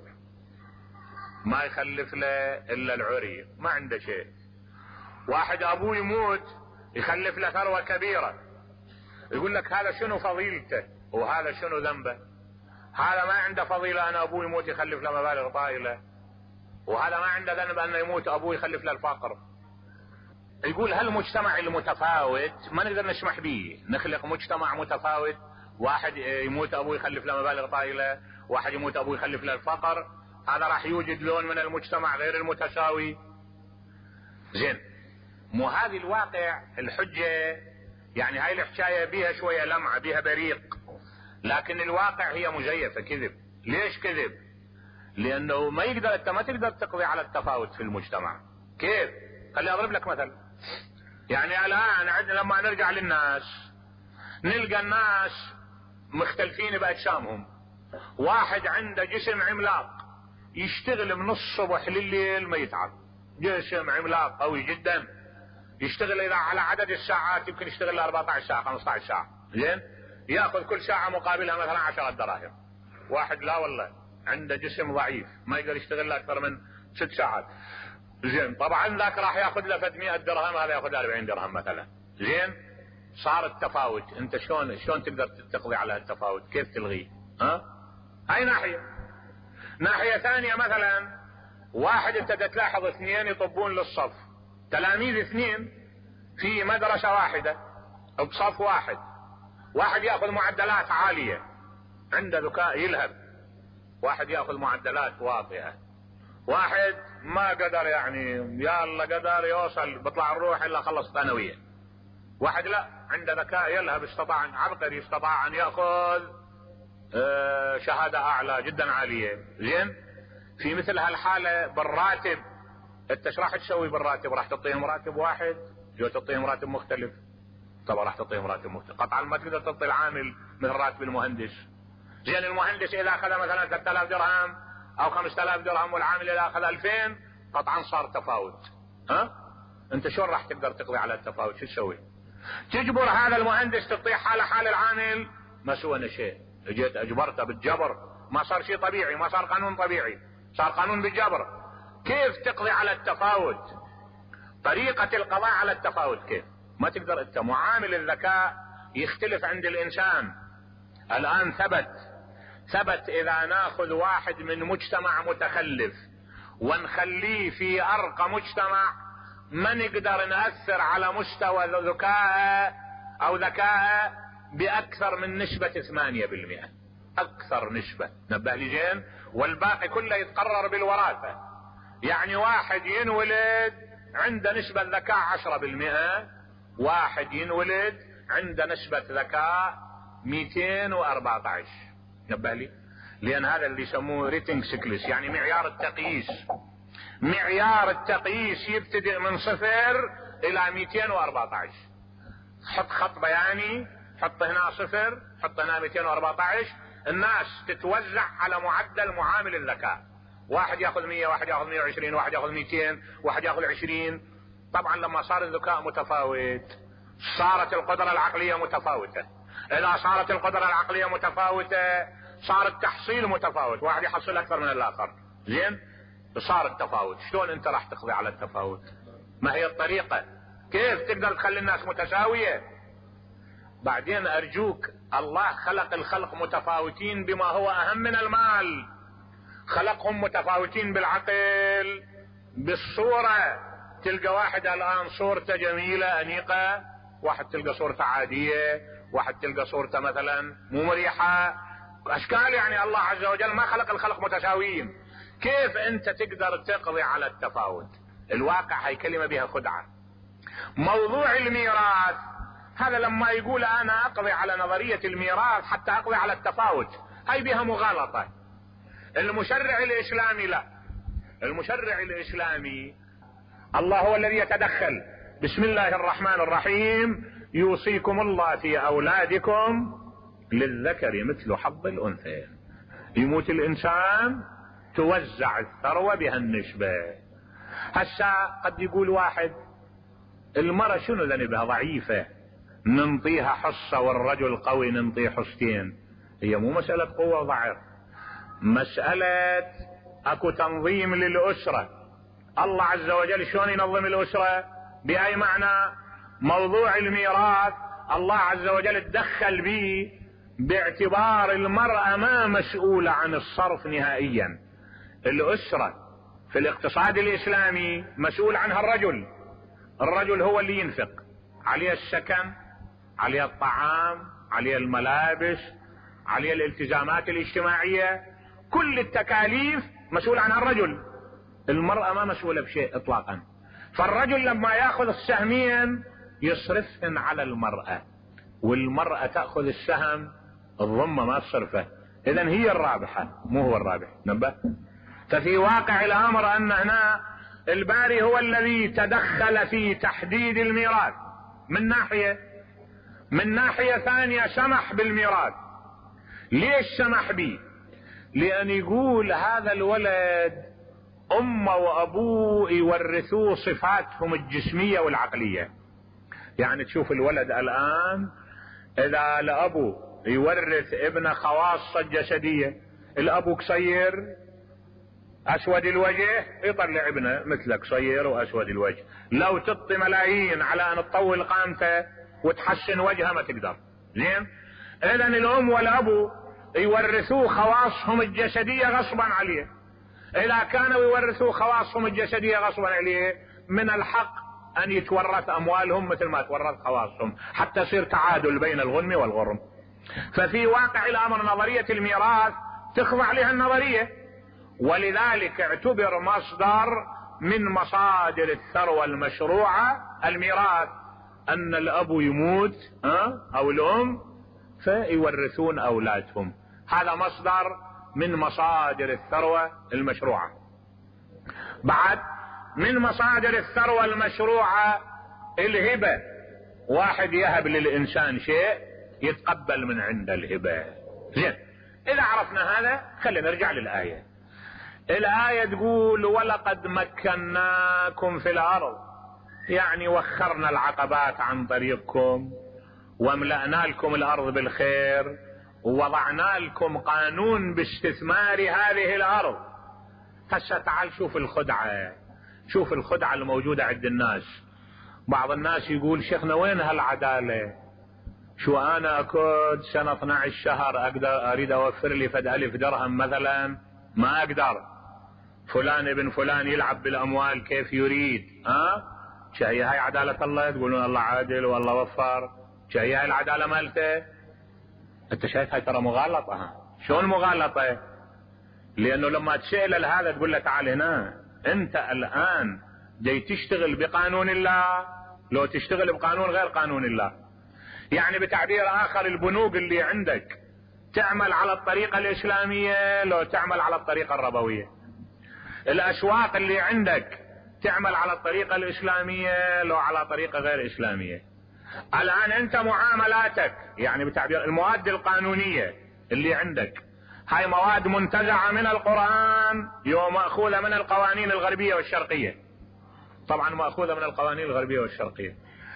ما يخلف له الا العري، ما عنده شيء. واحد ابوه يموت يخلف له ثروة كبيرة، يقول لك هذا شنو فضيلته وهذا شنو ذنبه؟ هذا ما عنده فضيلة ان ابوه يموت يخلف له مبالغ طائلة، وهذا ما عنده ذنب انه يموت ابوه يخلف له الفقر. يقول هالمجتمع المتفاوت ما نقدر نسمح به، نخلق مجتمع متفاوت، واحد يموت ابوه يخلف له مبالغ طائلة، واحد يموت ابوه يخلف له الفقر، هذا راح يوجد لون من المجتمع غير المتساوي. زين، مو هذه الواقع الحجة، يعني هاي الحكاية بيها شوية لمعة، بيها بريق، لكن الواقع هي مزيفة، كذب. ليش كذب؟ لانه انت ما تقدر تقضي على التفاوت في المجتمع. كيف؟ خلي اضرب لك مثل. يعني الان لما نرجع للناس نلقى الناس مختلفين باجسامهم. واحد عنده جسم عملاق يشتغل من الصبح لليل ما يتعب، جسم عملاق قوي جدا، يشتغل اذا على عدد الساعات يمكن يشتغل 14 ساعة 15 ساعة. زين، ياخذ كل ساعة مقابلها مثلا 10 دراهم. واحد لا والله عنده جسم ضعيف ما يقدر يشتغل اكثر من 6 ساعات. زين، طبعا ذاك راح ياخذ له 100 درهم، هذا ياخذ 40 درهم مثلا. زين، صار التفاوت. انت شلون تقدر تقضي على التفاوت؟ كيف تلغيه؟ هاي ناحية ثانية مثلا واحد انت تلاحظ اثنين يطبون للصف، تلاميذ اثنين في مدرسة واحدة بصف واحد، واحد ياخذ معدلات عالية عنده ذكاء يلهب، واحد ياخذ معدلات واطئة، واحد ما قدر يعني يلا قدر يوصل بيطلع الروح الا خلص ثانوية، واحد لا عنده ذكاء يلهب، استطاع عبقري استطاع ان ياخذ شهادة اعلى جدا عالية. زين، في مثل هالحالة بالراتب انت ايش راح تسوي بالراتب؟ راح تعطيهم راتب واحد جو تعطيهم راتب مختلف؟ طبعا راح تعطيهم راتب مختلف، قطعا ما تقدر تعطي العامل مثل راتب المهندس. زين، المهندس اذا اخذ مثلا 3000 درهم او 5000 درهم والعامل اذا اخذ 2000 قطعا صار تفاوت. انت شلون راح تقدر تقضي على التفاوت؟ شو تسوي؟ تجبر هذا المهندس تعطيه حال العامل؟ ما سوينا شيء، جيت اجبرته بالجبر، ما صار شيء طبيعي، ما صار قانون طبيعي، صار قانون بالجبر. كيف تقضي على التفاوت؟ طريقة القضاء على التفاوت كيف؟ ما تقدر. انت معامل الذكاء يختلف عند الانسان. الان ثبت اذا ناخذ واحد من مجتمع متخلف ونخليه في ارقى مجتمع ما نقدر نأثر على مستوى ذكاء او ذكاء باكثر من نسبة 8%، اكثر نسبة، نبه لي زين، والباقي كله يتقرر بالوراثة. يعني واحد ينولد عنده نسبة ذكاء 10%، واحد ينولد عنده نسبة ذكاء 214. نبه لي، لان هذا اللي يسموه ريتنج سكلس، يعني معيار التقييس. معيار التقييس يبتدئ من 0 الى 214. حط خط بياني، حط هنا 0، حط هنا 214. الناس تتوزع على معدل معامل الذكاء، واحد ياخذ 100، واحد ياخذ 120، واحد ياخذ 200، واحد ياخذ 20. طبعا لما صار الذكاء متفاوت صارت القدرة العقلية متفاوتة، اذا صارت القدرة العقلية متفاوتة صار التحصيل متفاوت، واحد يحصل اكثر من الاخر. زين، صار التفاوت. شلون انت راح تقضي على التفاوت؟ ما هي الطريقة؟ كيف تقدر تخلي الناس متساوية؟ بعدين أرجوك، الله خلق الخلق متفاوتين بما هو أهم من المال، خلقهم متفاوتين بالعقل، بالصورة. تلقى واحد الآن صورته جميلة أنيقة، واحد تلقى صورته عادية، واحد تلقى صورته مثلا مو مريحة، أشكال. يعني الله عز وجل ما خلق الخلق متساويين. كيف أنت تقدر تقضي على التفاوت؟ الواقع هي كلمة بها خدعة. موضوع الميراث هذا لما يقول أنا أقضي على نظرية الميراث حتى أقضي على التفاوت، هاي بها مغالطة. المشرع الإسلامي لا، المشرع الإسلامي الله هو الذي يتدخل. بسم الله الرحمن الرحيم: يوصيكم الله في أولادكم للذكر مثل حظ الأنثيين. يموت الإنسان توزع الثروة بها النسبة. هسا قد يقول واحد المرأة شنو ذنبها؟ ضعيفة ننطيها حصة، والرجل قوي ننطيه حصتين. هي مو مسألة قوة وضعف، مسألة اكو تنظيم للأسرة. الله عز وجل شلون ينظم الأسرة؟ بأي معنى؟ موضوع الميراث الله عز وجل تدخل به باعتبار المرأة ما مسؤولة عن الصرف نهائيا. الأسرة في الاقتصاد الإسلامي مسؤول عنها الرجل. الرجل هو اللي ينفق عليه السكن، عليه الطعام، عليه الملابس، عليه الالتزامات الاجتماعية، كل التكاليف مسؤول عنها الرجل. المرأة ما مسؤولة بشيء اطلاقا. فالرجل لما ياخذ السهمين يصرفهن على المرأة، والمرأة تأخذ السهم الضمة ما تصرفه. اذا هي الرابحة مو هو الرابح. نبه. ففي واقع الامر ان هنا الباري هو الذي تدخل في تحديد الميراث من ناحية. من ناحية ثانية سمح بالميراث. ليش سمح به؟ لأن يقول هذا الولد أمه وأبوه يورثوه صفاتهم الجسمية والعقلية. يعني تشوف الولد الآن إذا الأبو يورث ابنه خواصه الجسدية، الأبو قصير أسود الوجه يطلع ابنه مثله قصير وأسود الوجه. لو تعطي ملايين على أن تطول قامته وتحسن وجهه ما تقدر. زين؟ إذن الأم والأبو يورثوه خواصهم الجسدية غصبا عليه. إذا كانوا يورثوه خواصهم الجسدية غصبا عليه من الحق أن يتورث أموالهم مثل ما تورث خواصهم، حتى يصير تعادل بين الغنم والغرم. ففي واقع الأمر نظرية الميراث تخضع لها النظرية، ولذلك اعتبر مصدر من مصادر الثروة المشروعة الميراث. أن الأب يموت أو الأم فيورثون أولادهم، هذا مصدر من مصادر الثروة المشروعة. بعد من مصادر الثروة المشروعة الهبة. واحد يهب للإنسان شيء يتقبل من عند الهبة. زين، إذا عرفنا هذا خلينا نرجع للآية. الآية تقول ولقد مكناكم في الأرض، يعني وخرنا العقبات عن طريقكم واملأنا لكم الأرض بالخير ووضعنا لكم قانون باستثمار هذه الأرض. هسه تعال شوف الخدعة، شوف الخدعة الموجودة عند الناس. بعض الناس يقول شيخنا وين هالعدالة؟ شو أنا أكد سنة 12 شهر أقدر أريد أوفر لي فد 1000 درهم مثلا ما أقدر. فلان ابن فلان يلعب بالأموال كيف يريد. شهي هاي عدالة الله؟ تقولون الله عادل والله وفر. شهي هاي العدالة مالته؟ انت شايف هاي ترى مغالطة. شلون مغالطة؟ لأنه لما تسأل هذا تقول له تعال هنا، انت الآن جاي تشتغل بقانون الله لو تشتغل بقانون غير قانون الله. يعني بتعبير آخر البنوك اللي عندك تعمل على الطريقة الإسلامية لو تعمل على الطريقة الربوية. الأسواق اللي عندك تعمل على الطريقة الإسلامية لو على طريقة غير إسلامية. الآن أنت معاملاتك يعني بتعبير المواد القانونية اللي عندك هاي مواد منتزعة من القرآن ومأخوذة من القوانين الغربية والشرقية. طبعا مأخوذة من القوانين الغربية والشرقية،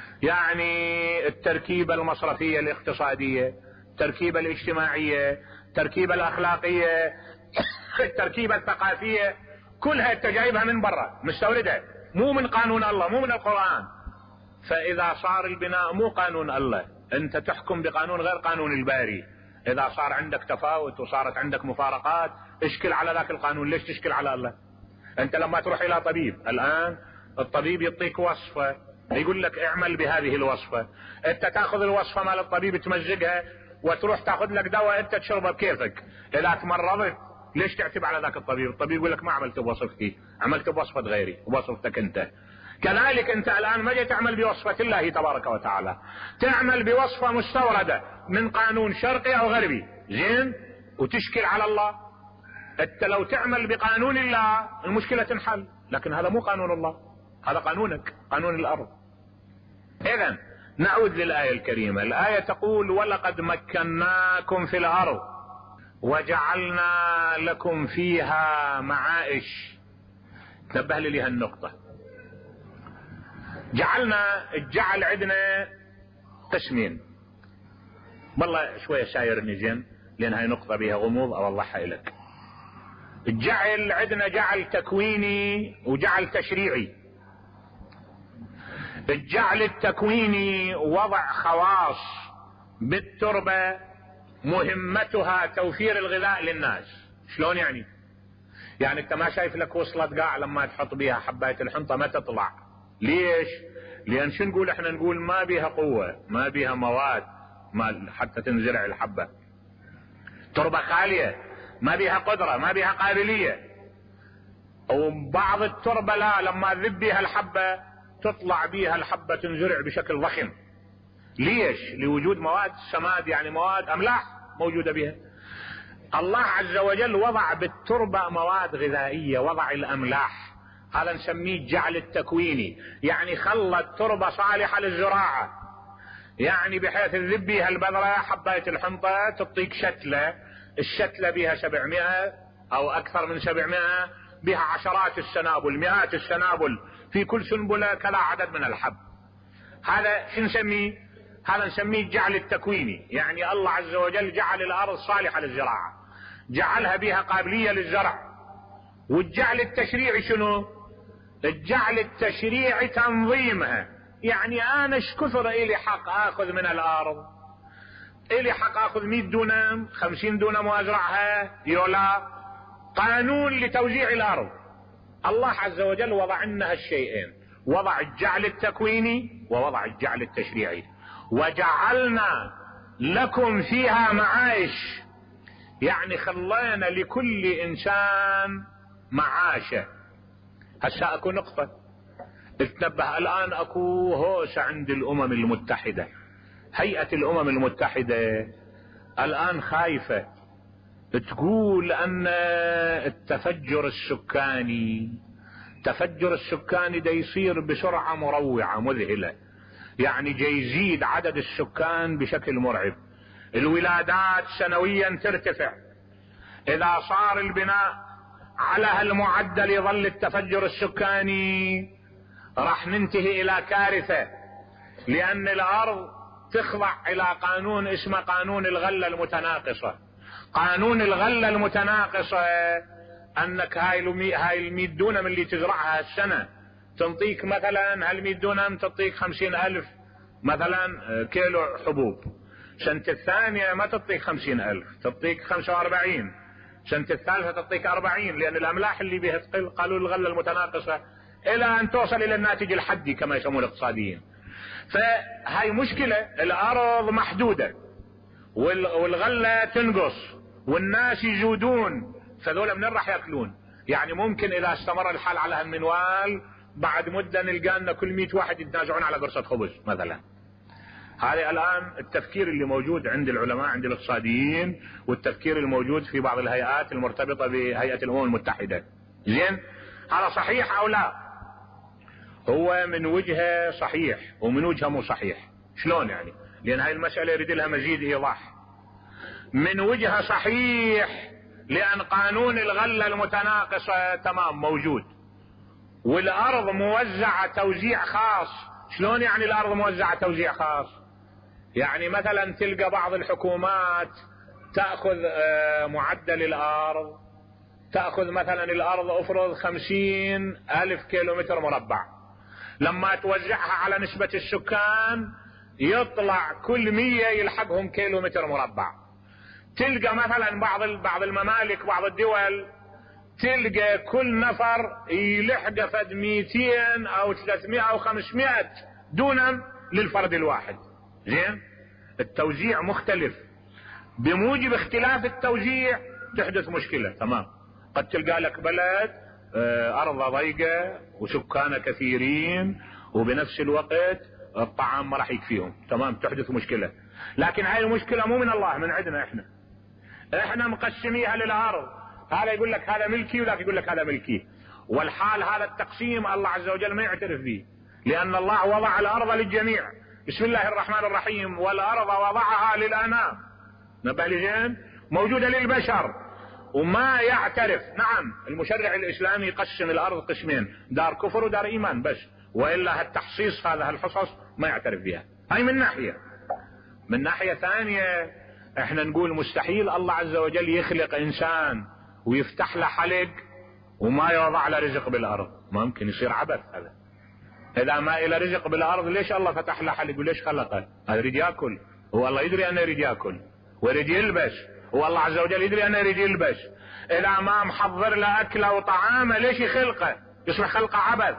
يعني التركيبة المصرفية الاقتصادية، التركيبة الاجتماعية، التركيبة الأخلاقية، التركيبة الثقافية، كلها انت جايبها من برا مستوردة، مو من قانون الله، مو من القرآن. فإذا صار البناء مو قانون الله انت تحكم بقانون غير قانون الباري. اذا صار عندك تفاوت وصارت عندك مفارقات اشكل على ذاك القانون، ليش تشكل على الله؟ انت لما تروح الى طبيب الان، الطبيب يعطيك وصفة، يقول لك اعمل بهذه الوصفة، انت تاخذ الوصفة مال الطبيب تمزقها وتروح تاخذ لك دواء انت تشربه بكيفك. اذا تمرضت ليش تعتب على ذاك الطبيب؟ الطبيب يقول لك ما عملت بوصفتي، عملت بوصفة غيري، بوصفتك انت. كذلك انت الان ما جاي تعمل بوصفة الله تبارك وتعالى، تعمل بوصفة مستوردة من قانون شرقي او غربي، زين، وتشكل على الله. انت لو تعمل بقانون الله المشكلة تنحل، لكن هذا مو قانون الله، هذا قانونك، قانون الارض. اذا نعود للآية الكريمة. الآية تقول: ولقد مكناكم في الارض وجعلنا لكم فيها معائش. تنبه لي هالنقطة. جعلنا، الجعل عندنا قسمين. والله شوية سايرني زين لان هاي نقطة بها غموض اوضحها لك. الجعل عندنا جعل تكويني وجعل تشريعي. الجعل التكويني وضع خواص بالتربة مهمتها توفير الغذاء للناس. شلون يعني؟ يعني انت ما شايف لك وصلة قاع لما تحط بيها حباية الحنطة ما تطلع. ليش؟ لان شو نقول احنا؟ نقول ما بيها قوة، ما بيها مواد حتى تنزرع الحبة. تربة خالية، ما بيها قدرة، ما بيها قابلية. وبعض التربة لا، لما ذب بيها الحبة تطلع بيها الحبة تنزرع بشكل ضخم. ليش؟ لوجود مواد سماد، يعني مواد املاح موجودة بها. الله عز وجل وضع بالتربة مواد غذائية، وضع الاملاح، هذا نسميه الجعل التكويني. يعني خلى التربة صالحة للزراعة، يعني بحيث تذب بيها البذرة حباية الحنطة تعطيك شتلة، الشتلة بها 700 او اكثر من 700، بها عشرات السنابل، مئات السنابل، في كل سنبلة كذا عدد من الحب. هذا شو نسميه؟ هذا نسميه الجعل التكويني. يعني الله عز وجل جعل الارض صالحة للزراعة، جعلها بها قابلية للزرع. والجعل التشريعي شنو؟ الجعل التشريعي تنظيمها. يعني انا ايش كثر الي حق اخذ من الارض؟ الي حق اخذ 100 دونم، 50 دونم وازرعها، يولا قانون لتوزيع الارض. الله عز وجل وضع لنا هالشيئين، وضع الجعل التكويني ووضع الجعل التشريعي. وجعلنا لكم فيها معايش، يعني خلينا لكل انسان معاشه. هسه اكو نقطة اتنبه. الان اكو هوس عند الامم المتحدة، هيئة الامم المتحدة الان خايفة، تقول ان التفجر السكاني دا يصير بسرعة مروعة مذهلة. يعني جاي يزيد عدد السكان بشكل مرعب، الولادات سنويا ترتفع. اذا صار البناء على هالمعدل يظل التفجر السكاني راح ننتهي الى كارثة، لان الارض تخضع الى قانون اسمه قانون الغلة المتناقصة. قانون الغلة المتناقصة انك هاي ال100 دونم اللي تزرعها السنة تنطيك مثلا، هال100 دونم تعطيك 50,000 مثلا كيلو حبوب. سنة الثانية ما تعطيك 50,000، تعطيك 45. سنة الثالثة تعطيك 40، لان الاملاح اللي بها تقل. قالوا الغلة المتناقصة الى ان توصل الى الناتج الحدي كما يسمون الاقتصاديين. فهاي مشكلة، الارض محدودة والغلة تنقص والناس يزودون، فذولا منين راح ياكلون؟ يعني ممكن اذا استمر الحال على هالمنوال بعد مدة نلقانا كل 100 واحد يتنازعون على قرصة خبز مثلا. هذا الان التفكير اللي موجود عند العلماء، عند الاقتصاديين، والتفكير الموجود في بعض الهيئات المرتبطة بهيئة الامم المتحدة. زين، هذا صحيح او لا؟ هو من وجهة صحيح ومن وجهة مو صحيح. شلون يعني؟ لان هاي المسألة يريد لها مزيد ايضاح. من وجهة صحيح لان قانون الغلة المتناقصة تمام موجود، والارض موزعة توزيع خاص. شلون يعني الارض موزعة توزيع خاص؟ يعني مثلا تلقى بعض الحكومات تأخذ معدل الارض، تأخذ مثلا الارض افرض 50,000 كيلومتر مربع، لما توزعها على نسبة السكان يطلع كل 100 يلحقهم كيلومتر مربع. تلقى مثلا بعض الممالك بعض الدول تلقى كل نفر يلحق فد 200 او 300 او 500 دونم للفرد الواحد. زين، التوزيع مختلف، بموجب اختلاف التوزيع تحدث مشكلة. تمام، قد تلقى لك بلد ارض ضيقة وسكانه كثيرين وبنفس الوقت الطعام ما راح يكفيهم. تمام، تحدث مشكلة. لكن هاي المشكلة مو من الله، من عندنا احنا مقسميها للارض. هذا يقول لك هذا ملكي وذاك يقول لك هذا ملكي، والحال هذا التقسيم الله عز وجل ما يعترف به، لان الله وضع الارض للجميع. بسم الله الرحمن الرحيم: والارض وضعها للانام. نبه لجين موجودة للبشر وما يعترف. نعم، المشرع الاسلامي يقسم الارض قسمين، دار كفر ودار ايمان بس، والا التحصيص هذا الحصص ما يعترف بها. هاي من ناحية. من ناحية ثانية احنا نقول مستحيل الله عز وجل يخلق انسان ويفتح له حلق وما يوضع له رزق بالارض. ما ممكن، يصير عبث هذا. اذا ما الى رزق بالارض ليش الله فتح له حلق وليش خلقه؟ هذا يريد ياكل، هو الله يدري انه يريد ياكل ويريد يلبس، هو الله عز وجل يدري انه يريد يلبس. اذا ما محضر له اكله وطعامه ليش يخلقه؟ يصبح خلقه عبث.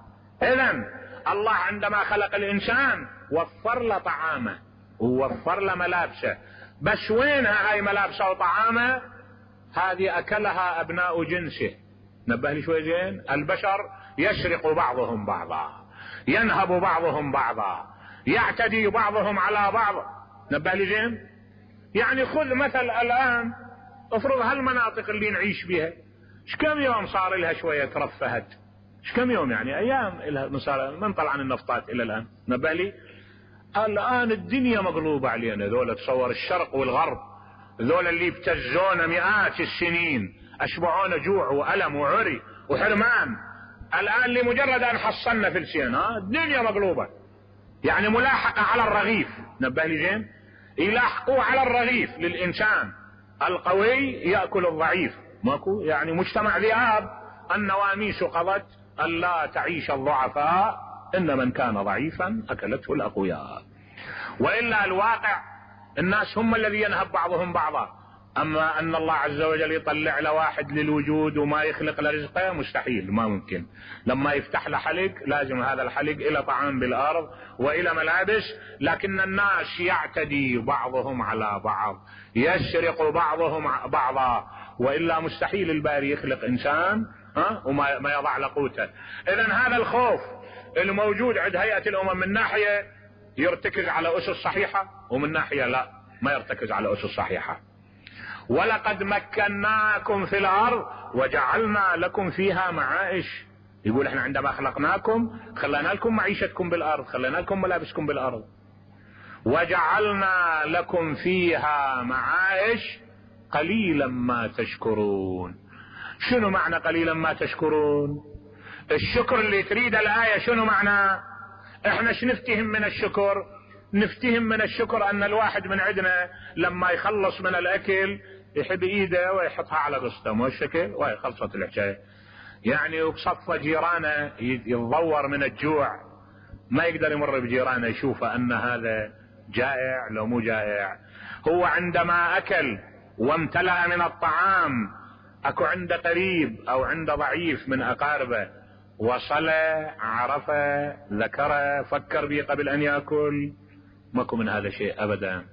اذا الله عندما خلق الانسان وفر له طعامه ووفر له ملابسه، بس وينها هاي ملابسه وطعامه؟ هذه اكلها ابناء جنسه. نبه لي شوي زين. البشر يسرق بعضهم بعضا، ينهب بعضهم بعضا، يعتدي بعضهم على بعض. نبه لي زين. يعني خذ مثل الان، افرض هالمناطق اللي نعيش بها ايش كم يوم صار لها شويه ترفهت؟ ايش كم يوم يعني ايام لها صار من طلع عن النفطات الى الان. نبه لي الان الدنيا مقلوبه علينا. ذولا تصور الشرق والغرب، ذولا اللي ابتزونا مئات السنين، اشبعونا جوع والم وعري وحرمان، الان لمجرد ان حصلنا فلسين الدنيا مقلوبه. يعني ملاحقه على الرغيف. نبه لي زين. يلاحقوا على الرغيف للانسان القوي ياكل الضعيف. ماكو يعني مجتمع ذئاب. النواميس قضت الا تعيش الضعفاء، ان من كان ضعيفا اكلته الاقوياء. والا الواقع الناس هم الذي ينهب بعضهم بعضا. اما ان الله عز وجل يطلع له واحد للوجود وما يخلق له رزقه مستحيل، ما ممكن. لما يفتح له حلق لازم هذا الحلق الى طعام بالارض والى ملابس. لكن الناس يعتدي بعضهم على بعض، يسرق بعضهم بعضا، والا مستحيل الباري يخلق انسان وما يضع له قوته. اذا هذا الخوف الموجود عند هيئة الامم من ناحية يرتكز على اسس صحيحة، ومن ناحية لا، ما يرتكز على اسس صحيحة. ولقد مكناكم في الارض وجعلنا لكم فيها معائش. يقول احنا عندما خلقناكم خلينا لكم معيشتكم بالارض، خلينا لكم ملابسكم بالارض. وجعلنا لكم فيها معائش قليلا ما تشكرون. شنو معنى قليلا ما تشكرون؟ الشكر اللي تريد الآية شنو معنى؟ احنا شنفتهم من الشكر؟ نفتهم من الشكر ان الواحد من عندنا لما يخلص من الاكل يحب ايده ويحطها على قصته، مو الشكل وهي خلصت الحكايه. يعني وبصفه جيرانه يتضور من الجوع، ما يقدر يمر بجيرانه يشوفه ان هذا جائع لو مو جائع. هو عندما اكل وامتلأ من الطعام، اكو عنده قريب او عنده ضعيف من اقاربه وصله عرفه ذكره فكر به قبل ان ياكل؟ ماكو من هذا شيء ابدا.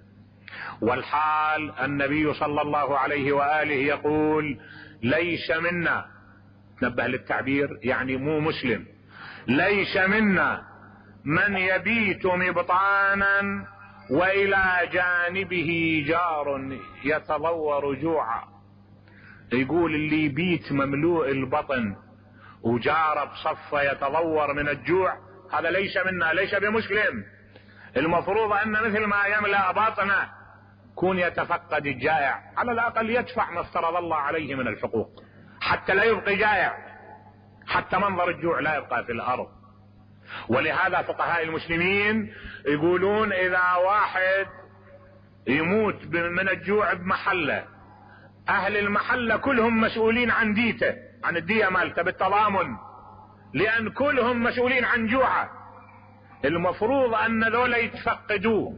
والحال النبي صلى الله عليه واله يقول ليس منا، تنبه للتعبير يعني مو مسلم، ليس منا من يبيت مبطانا والى جانبه جار يتضور جوعا. يقول اللي يبيت مملوء البطن وجار بصفه يتضور من الجوع هذا ليس منا، ليس بمسلم. المفروض ان مثل ما يملأ بطنه كون يتفقد الجائع، على الاقل يدفع ما افترض الله عليه من الحقوق حتى لا يبقي جائع، حتى منظر الجوع لا يبقى في الارض. ولهذا فقهاء المسلمين يقولون اذا واحد يموت من الجوع بمحله، اهل المحله كلهم مسؤولين عن ديته، عن الدية مالته بالتضامن، لان كلهم مسؤولين عن جوعه. المفروض ان ذولا يتفقدوه.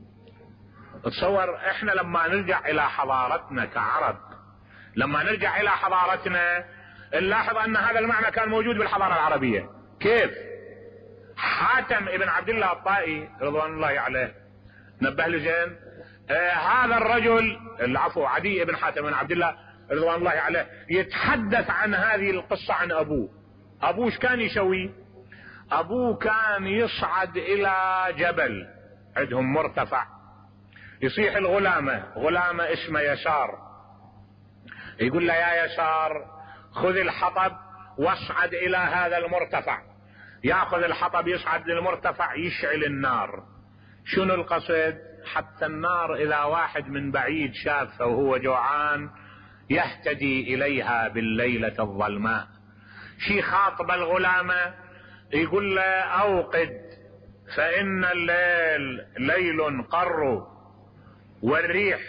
تصور احنا لما نرجع الى حضارتنا كعرب، لما نرجع الى حضارتنا نلاحظ ان هذا المعنى كان موجود بالحضارة العربية. كيف؟ حاتم ابن عبد الله الطائي رضوان الله عليه نبه لي زين، هذا الرجل العفو عدي ابن حاتم بن عبد الله رضوان الله عليه يتحدث عن هذه القصة عن ابوه. ابوه ايش كان يسوي؟ ابوه كان يصعد الى جبل عندهم مرتفع، يصيح غلامة اسمه يسار، يقول له يا يسار خذ الحطب واصعد الى هذا المرتفع. ياخذ الحطب يصعد للمرتفع يشعل النار. شنو القصد؟ حتى النار اذا واحد من بعيد شافه وهو جوعان يهتدي اليها بالليلة الظلماء. شي خاطب الغلامة يقول له اوقد فان الليل ليل قر، والريح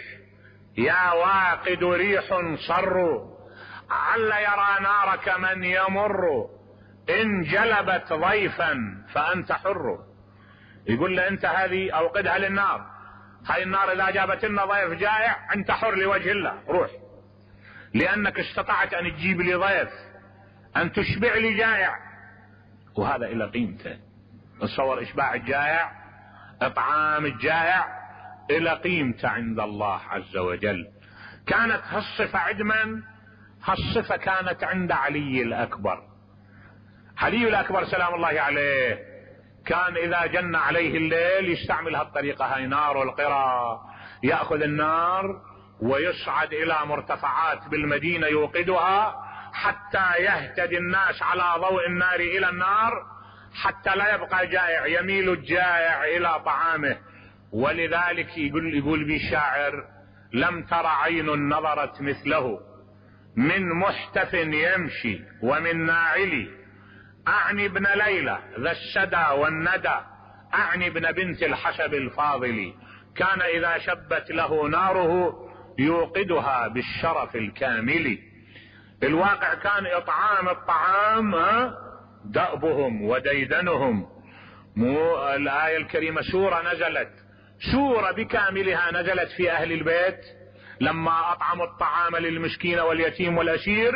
يا واقد ريح صر، عل يرى نارك من يمر، ان جلبت ضيفا فانت حر. يقول له انت هذه اوقدها للنار، هاي النار اذا جابت لنا ضيف جائع انت حر لوجه الله، روح، لانك استطعت ان تجيب لي ضيف، ان تشبع لي جائع، وهذا الى قيمته. تصور اشباع الجائع، اطعام الجائع الى قيمته عند الله عز وجل. كانت هالصفة عند من؟ هالصفة كانت عند علي الأكبر. علي الأكبر سلام الله عليه كان إذا جن عليه الليل يستعمل هالطريقة، هاي نار القرى، يأخذ النار ويصعد إلى مرتفعات بالمدينة يوقدها حتى يهتدي الناس على ضوء النار إلى النار، حتى لا يبقى جائع، يميل الجائع إلى طعامه. ولذلك يقول بي الشاعر: لم تر عين نظرت مثله من محتف يمشي ومن ناعل، أعني ابن ليلى ذا الشدى والندى، أعني ابن بنت الحشب الفاضل، كان إذا شبت له ناره يوقدها بالشرف الكامل. الواقع كان إطعام الطعام دأبهم وديدنهم. مو الآية الكريمة سورة نزلت، سورة بكاملها نزلت في أهل البيت لما أطعموا الطعام للمسكين واليتيم والأسير،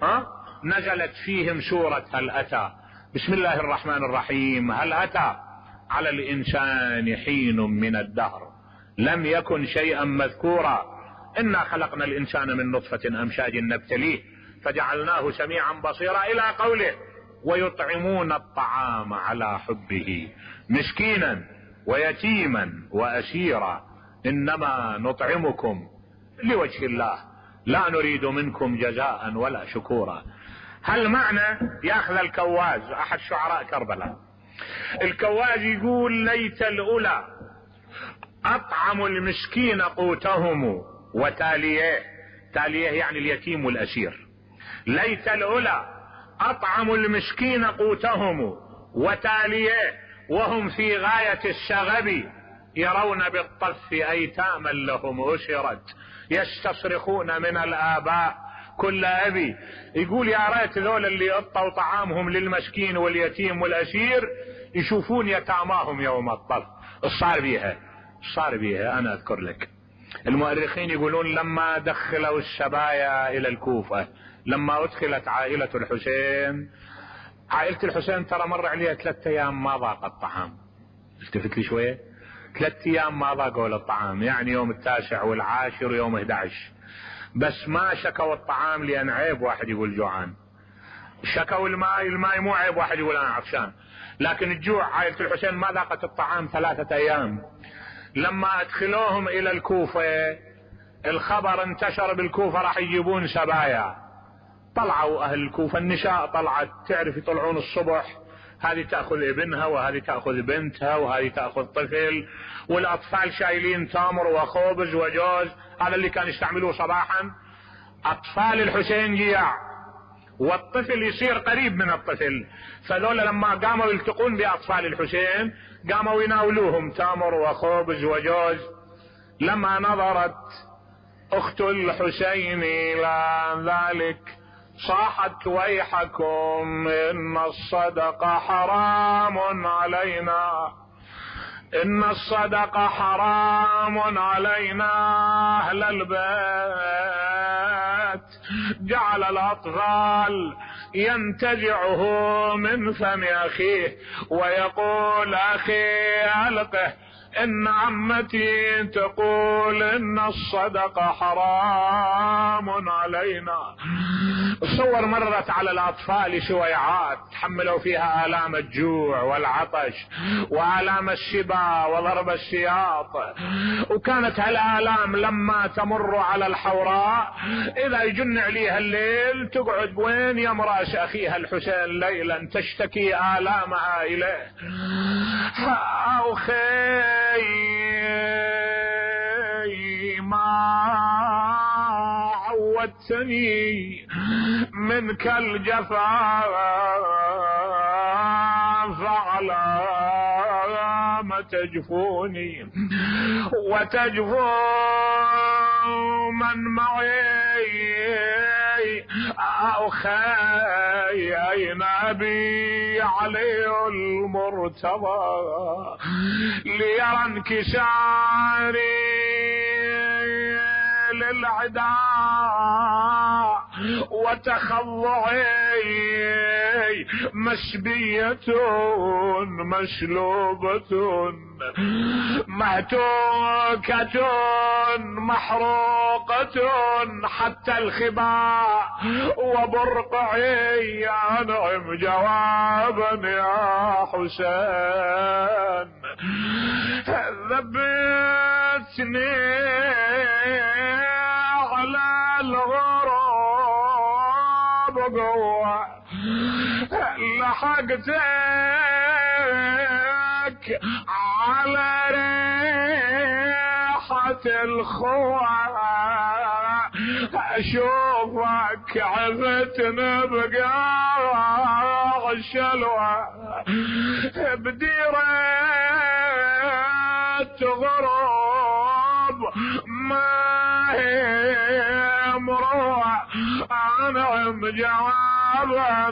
نزلت فيهم سورة هل أتى. بسم الله الرحمن الرحيم: هل أتى على الإنسان حين من الدهر لم يكن شيئا مذكورا، إنا خلقنا الإنسان من نطفة أمشاج نبتليه فجعلناه سميعا بصيرا، إلى قوله: ويطعمون الطعام على حبه مسكينا ويتيما وأسيرا إنما نطعمكم لوجه الله لا نريد منكم جزاء ولا شكورا. هل معنى ياخذ الكواز أحد شعراء كربلاء، الكواز يقول: ليت الأولى أطعموا المسكين قوتهم وتاليه، تاليه يعني اليتيم والأسير، ليت الأولى أطعموا المسكين قوتهم وتاليه وهم في غاية الشغب، يرون بالطف أيتاما لهم أسرت، يستصرخون من الآباء كل أبي. يقول يا ريت ذول اللي قطوا طعامهم للمسكين واليتيم والأسير يشوفون يتاماهم يوم الطف. صار بيها أنا أذكر لك، المؤرخين يقولون لما دخلوا السبايا إلى الكوفة، لما أدخلت عائلة الحسين، عائلة الحسين ترى مر عليها 3 أيام ما ضاق الطعام. التفت لي شوية، 3 أيام ما ضاقوا الطعام، يعني يوم 9 و10 ويوم 11، بس ما شكوا الطعام لأن عيب واحد يقول جوعان، شكوا الماء مو عيب واحد يقول أنا عطشان، لكن الجوع عائلة الحسين ما ذاقت الطعام 3 أيام. لما أدخلوهم إلى الكوفة الخبر انتشر بالكوفة راح يجيبون سبايا. طلعوا أهل الكوفة، النساء طلعت، تعرف يطلعون الصبح، هذه تأخذ ابنها وهذه تأخذ بنتها وهذه تأخذ طفل، والأطفال شايلين تمر وخبز وجوز، هذا اللي كان يستعملوه صباحا. أطفال الحسين جياع والطفل يصير قريب من الطفل، فذولا لما قاموا يلتقون بأطفال الحسين قاموا يناولوهم تمر وخبز وجوز. لما نظرت أخت الحسين إلى ذلك صاحت ويحكم إن الصدقة حرام علينا، إن الصدقة حرام علينا أهل البيت. جعل الأطفال ينتزعه من فم أخيه ويقول أخي ألقه، إن عمتي تقول إن الصدقة حرام علينا. الصور مرت على الأطفال شويعات تحملوا فيها آلام الجوع والعطش وآلام الشبا وضرب السياط، وكانت هالآلام لما تمر على الحوراء إذا يجن عليها الليل تقعد بوين يمراس أخيها الحسين ليلا تشتكي آلامها إليه. أو خي ما عودتني منك الجفا فعلى ما تجفوني وتجفو من معي. أخي أين أبي علي المرتضى ليرى انكساري للعداء وتخضعي مسبية مشلوبة مهتوكة محروقة حتى الخباء وبرقعي أنعم جوابا يا حسين. ذبتني على الغراب قوة لحقتك على ريحة الخوة أشوفك عفتنا بقاع الشلوى بديرة غراب ما هي مروع أنعم جوابا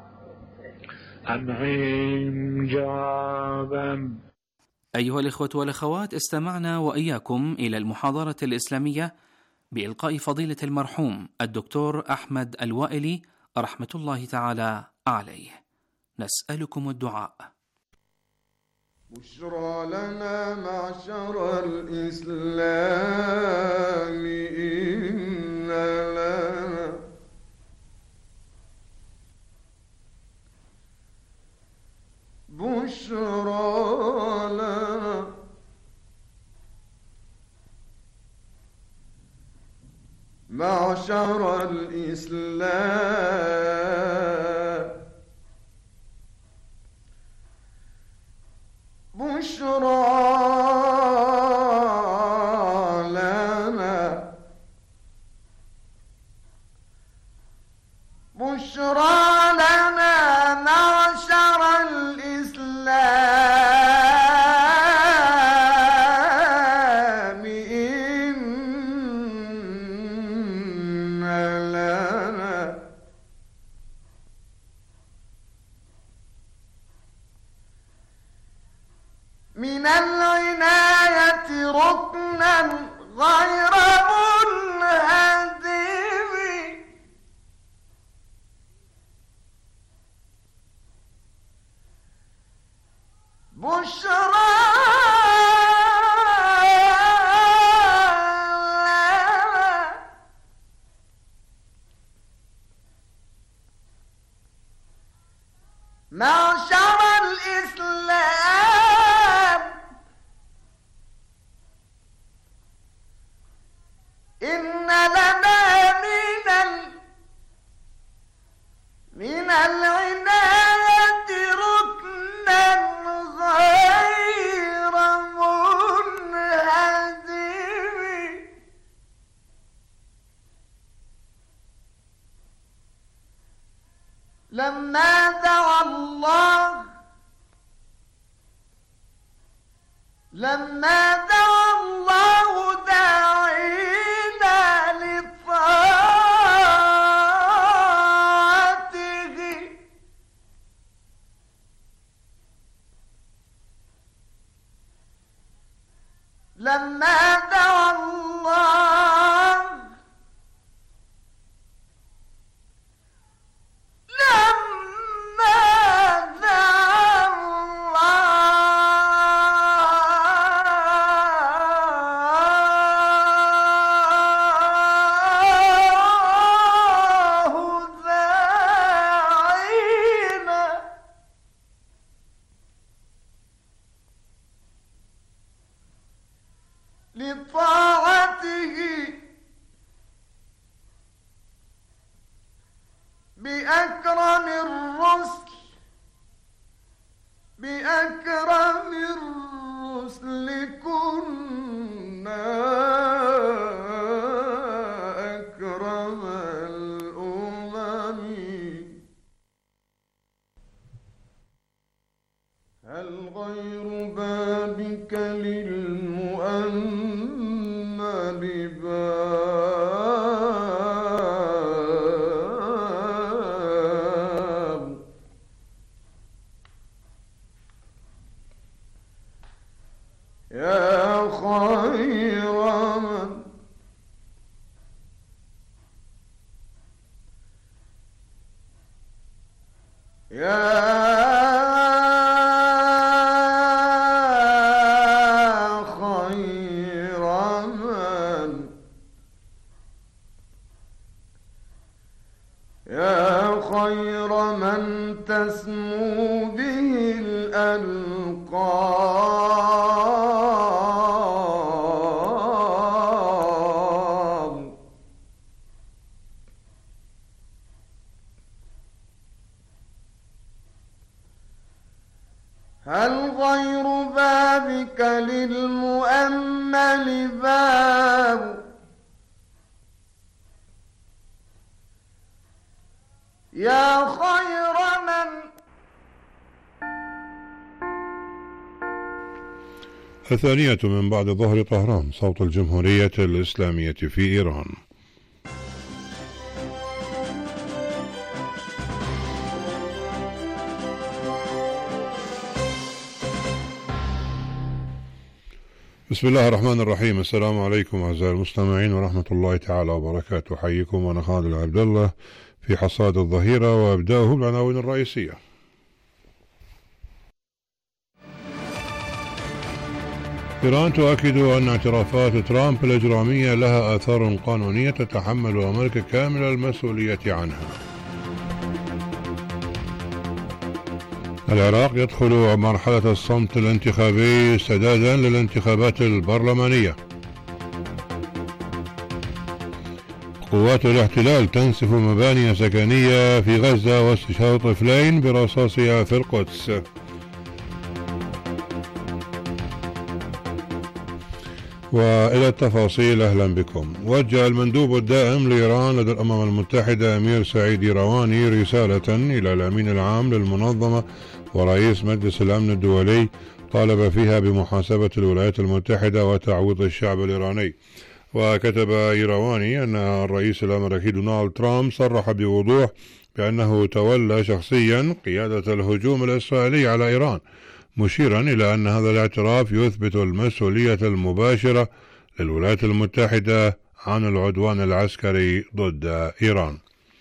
أنعم جوابا. أيها الإخوة والأخوات، استمعنا وإياكم إلى المحاضرة الإسلامية بإلقاء فضيلة المرحوم الدكتور أحمد الوائلي رحمة الله تعالى عليه. نسألكم الدعاء. بشرى لنا معشر الإسلام إن لنا بشرى لنا معشر الإسلام بشرى لنا بشرى لنا معشر الإسلام إن لنا من العناية ركنا غير منهدم بشرى معشر الإسلام إن لنا من العناية ركنا غير منهدم لما دعا الله داعينا للطاعة بأكرم الرسل كنا أكرم الأمم. هل غير بابك للمؤمل باب. يا خير من تسمو به الألقاب. هل غير بابك للمؤمل باب. يا خير من الثانية من بعد ظهر طهران، صوت الجمهورية الإسلامية في إيران. بسم الله الرحمن الرحيم. السلام عليكم أعزائي المستمعين ورحمة الله تعالى وبركاته. حيكم وأنا خالد عبد الله في حصاد الظهيرة، وأبدأه بالعناوين الرئيسية. إيران تؤكد أن اعترافات ترامب الإجرامية لها آثار قانونية تتحمل أمريكا كامل المسؤولية عنها. العراق يدخل مرحلة الصمت الانتخابي استعدادا للانتخابات البرلمانية. قوات الاحتلال تنسف مباني سكنية في غزة واستشهاد طفلين برصاصها في القدس. وإلى التفاصيل، أهلا بكم. وجه المندوب الدائم لإيران لدى الأمم المتحدة أمير سعيد إيرواني رسالة إلى الأمين العام للمنظمة ورئيس مجلس الأمن الدولي طالب فيها بمحاسبة الولايات المتحدة وتعويض الشعب الإيراني. وكتب إيرواني أن الرئيس الأمريكي دونالد ترامب صرح بوضوح بأنه تولى شخصيا قيادة الهجوم الإسرائيلي على إيران، مشيرا إلى أن هذا الاعتراف يثبت المسؤولية المباشرة للولايات المتحدة عن العدوان العسكري ضد إيران.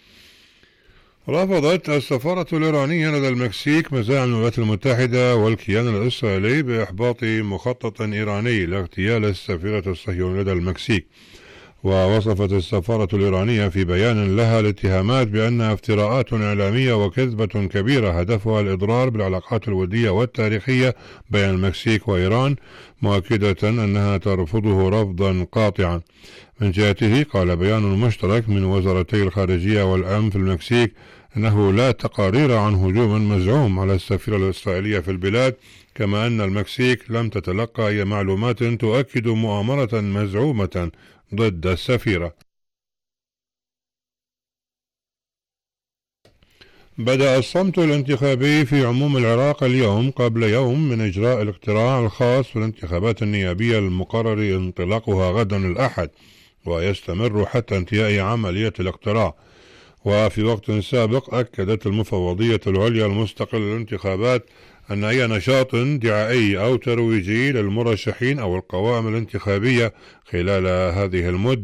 رفضت السفارة الإيرانية لدى المكسيك مزاعم الولايات المتحدة والكيان الإسرائيلي بإحباط مخطط إيراني لاغتيال السفيرة الصهيونية لدى المكسيك. ووصفت السفارة الإيرانية في بيان لها الاتهامات بأنها افتراءات إعلامية وكذبة كبيرة هدفها الإضرار بالعلاقات الودية والتاريخية بين المكسيك وإيران، مؤكدة أنها ترفضه رفضا قاطعا. من جهته قال بيان مشترك من وزارتي الخارجية والأمن في المكسيك أنه لا تقارير عن هجوم مزعوم على السفيرة الإسرائيلية في البلاد، كما أن المكسيك لم تتلقى أي معلومات تؤكد مؤامرة مزعومة ضد السفيرة. بدأ الصمت الانتخابي في عموم العراق اليوم قبل يوم من إجراء الاقتراع الخاص بالانتخابات النيابية المقرر انطلاقها غدا الأحد، ويستمر حتى انتهاء عملية الاقتراع. وفي وقت سابق أكدت المفوضية العليا المستقلة للانتخابات أن أي نشاط دعائي أو ترويجي للمرشحين أو القوائم الانتخابية خلال هذه المدة